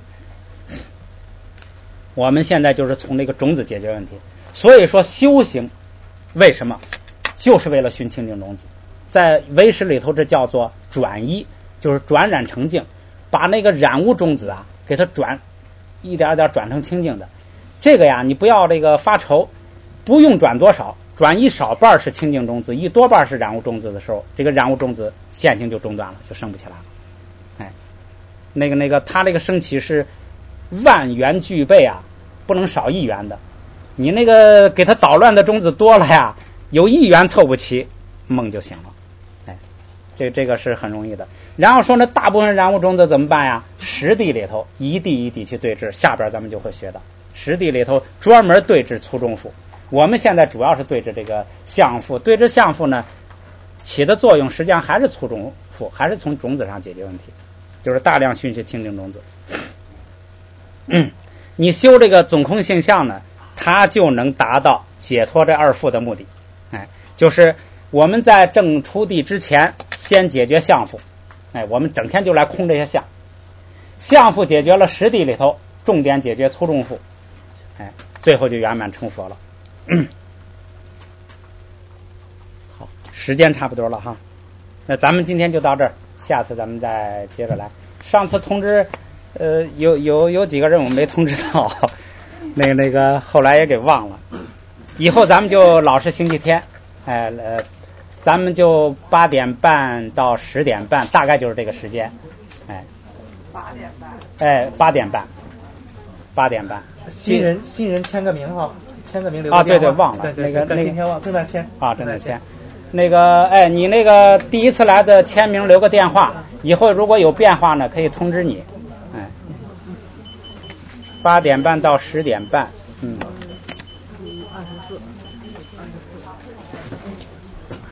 我们现在就是从这个种子解决问题。所以说修行为什么就是为了熏清净种子，在唯识里头这叫做转依，就是转染成净，把那个染污种子啊给它转一点点转成清净的。这个呀你不要这个发愁，不用转多少，转一少半是清净种子，一多半是染污种子的时候，这个染污种子现行就中断了，就生不起来了。哎，那个它这个升起是万元俱备啊，不能少1元的。你那个给它捣乱的种子多了呀，有1元凑不齐，梦就醒了。哎，这个是很容易的。然后说呢，大部分染污种子怎么办呀？实地里头一地一地去对治，下边咱们就会学到，实地里头专门对治粗重负。我们现在主要是对治这个相负，对治相负呢起的作用实际上还是粗重负，还是从种子上解决问题，就是大量熏习清净种子。你修这个总空性相呢，它就能达到解脱这2负的目的。哎，就是我们在正出地之前先解决相负。哎，我们整天就来空这些相，相负解决了，实地里头重点解决粗重负，哎，最后就圆满成佛了。好，时间差不多了哈，那咱们今天就到这儿，下次咱们再接着来。上次通知有几个人我没通知到，那个后来也给忘了。以后咱们就老是星期天，咱们就8点半到10点半，大概就是这个时间。哎 ，8点半。 哎，8点半，8点半。 新人签个名哈，签个名留个电话。啊，对，忘了。 对，那个今天忘，正在签。 啊，正在签。那个，哎，你那个第一次来的签名留个电话，以后如果有变化呢，可以通知你。哎，8点半到10点半。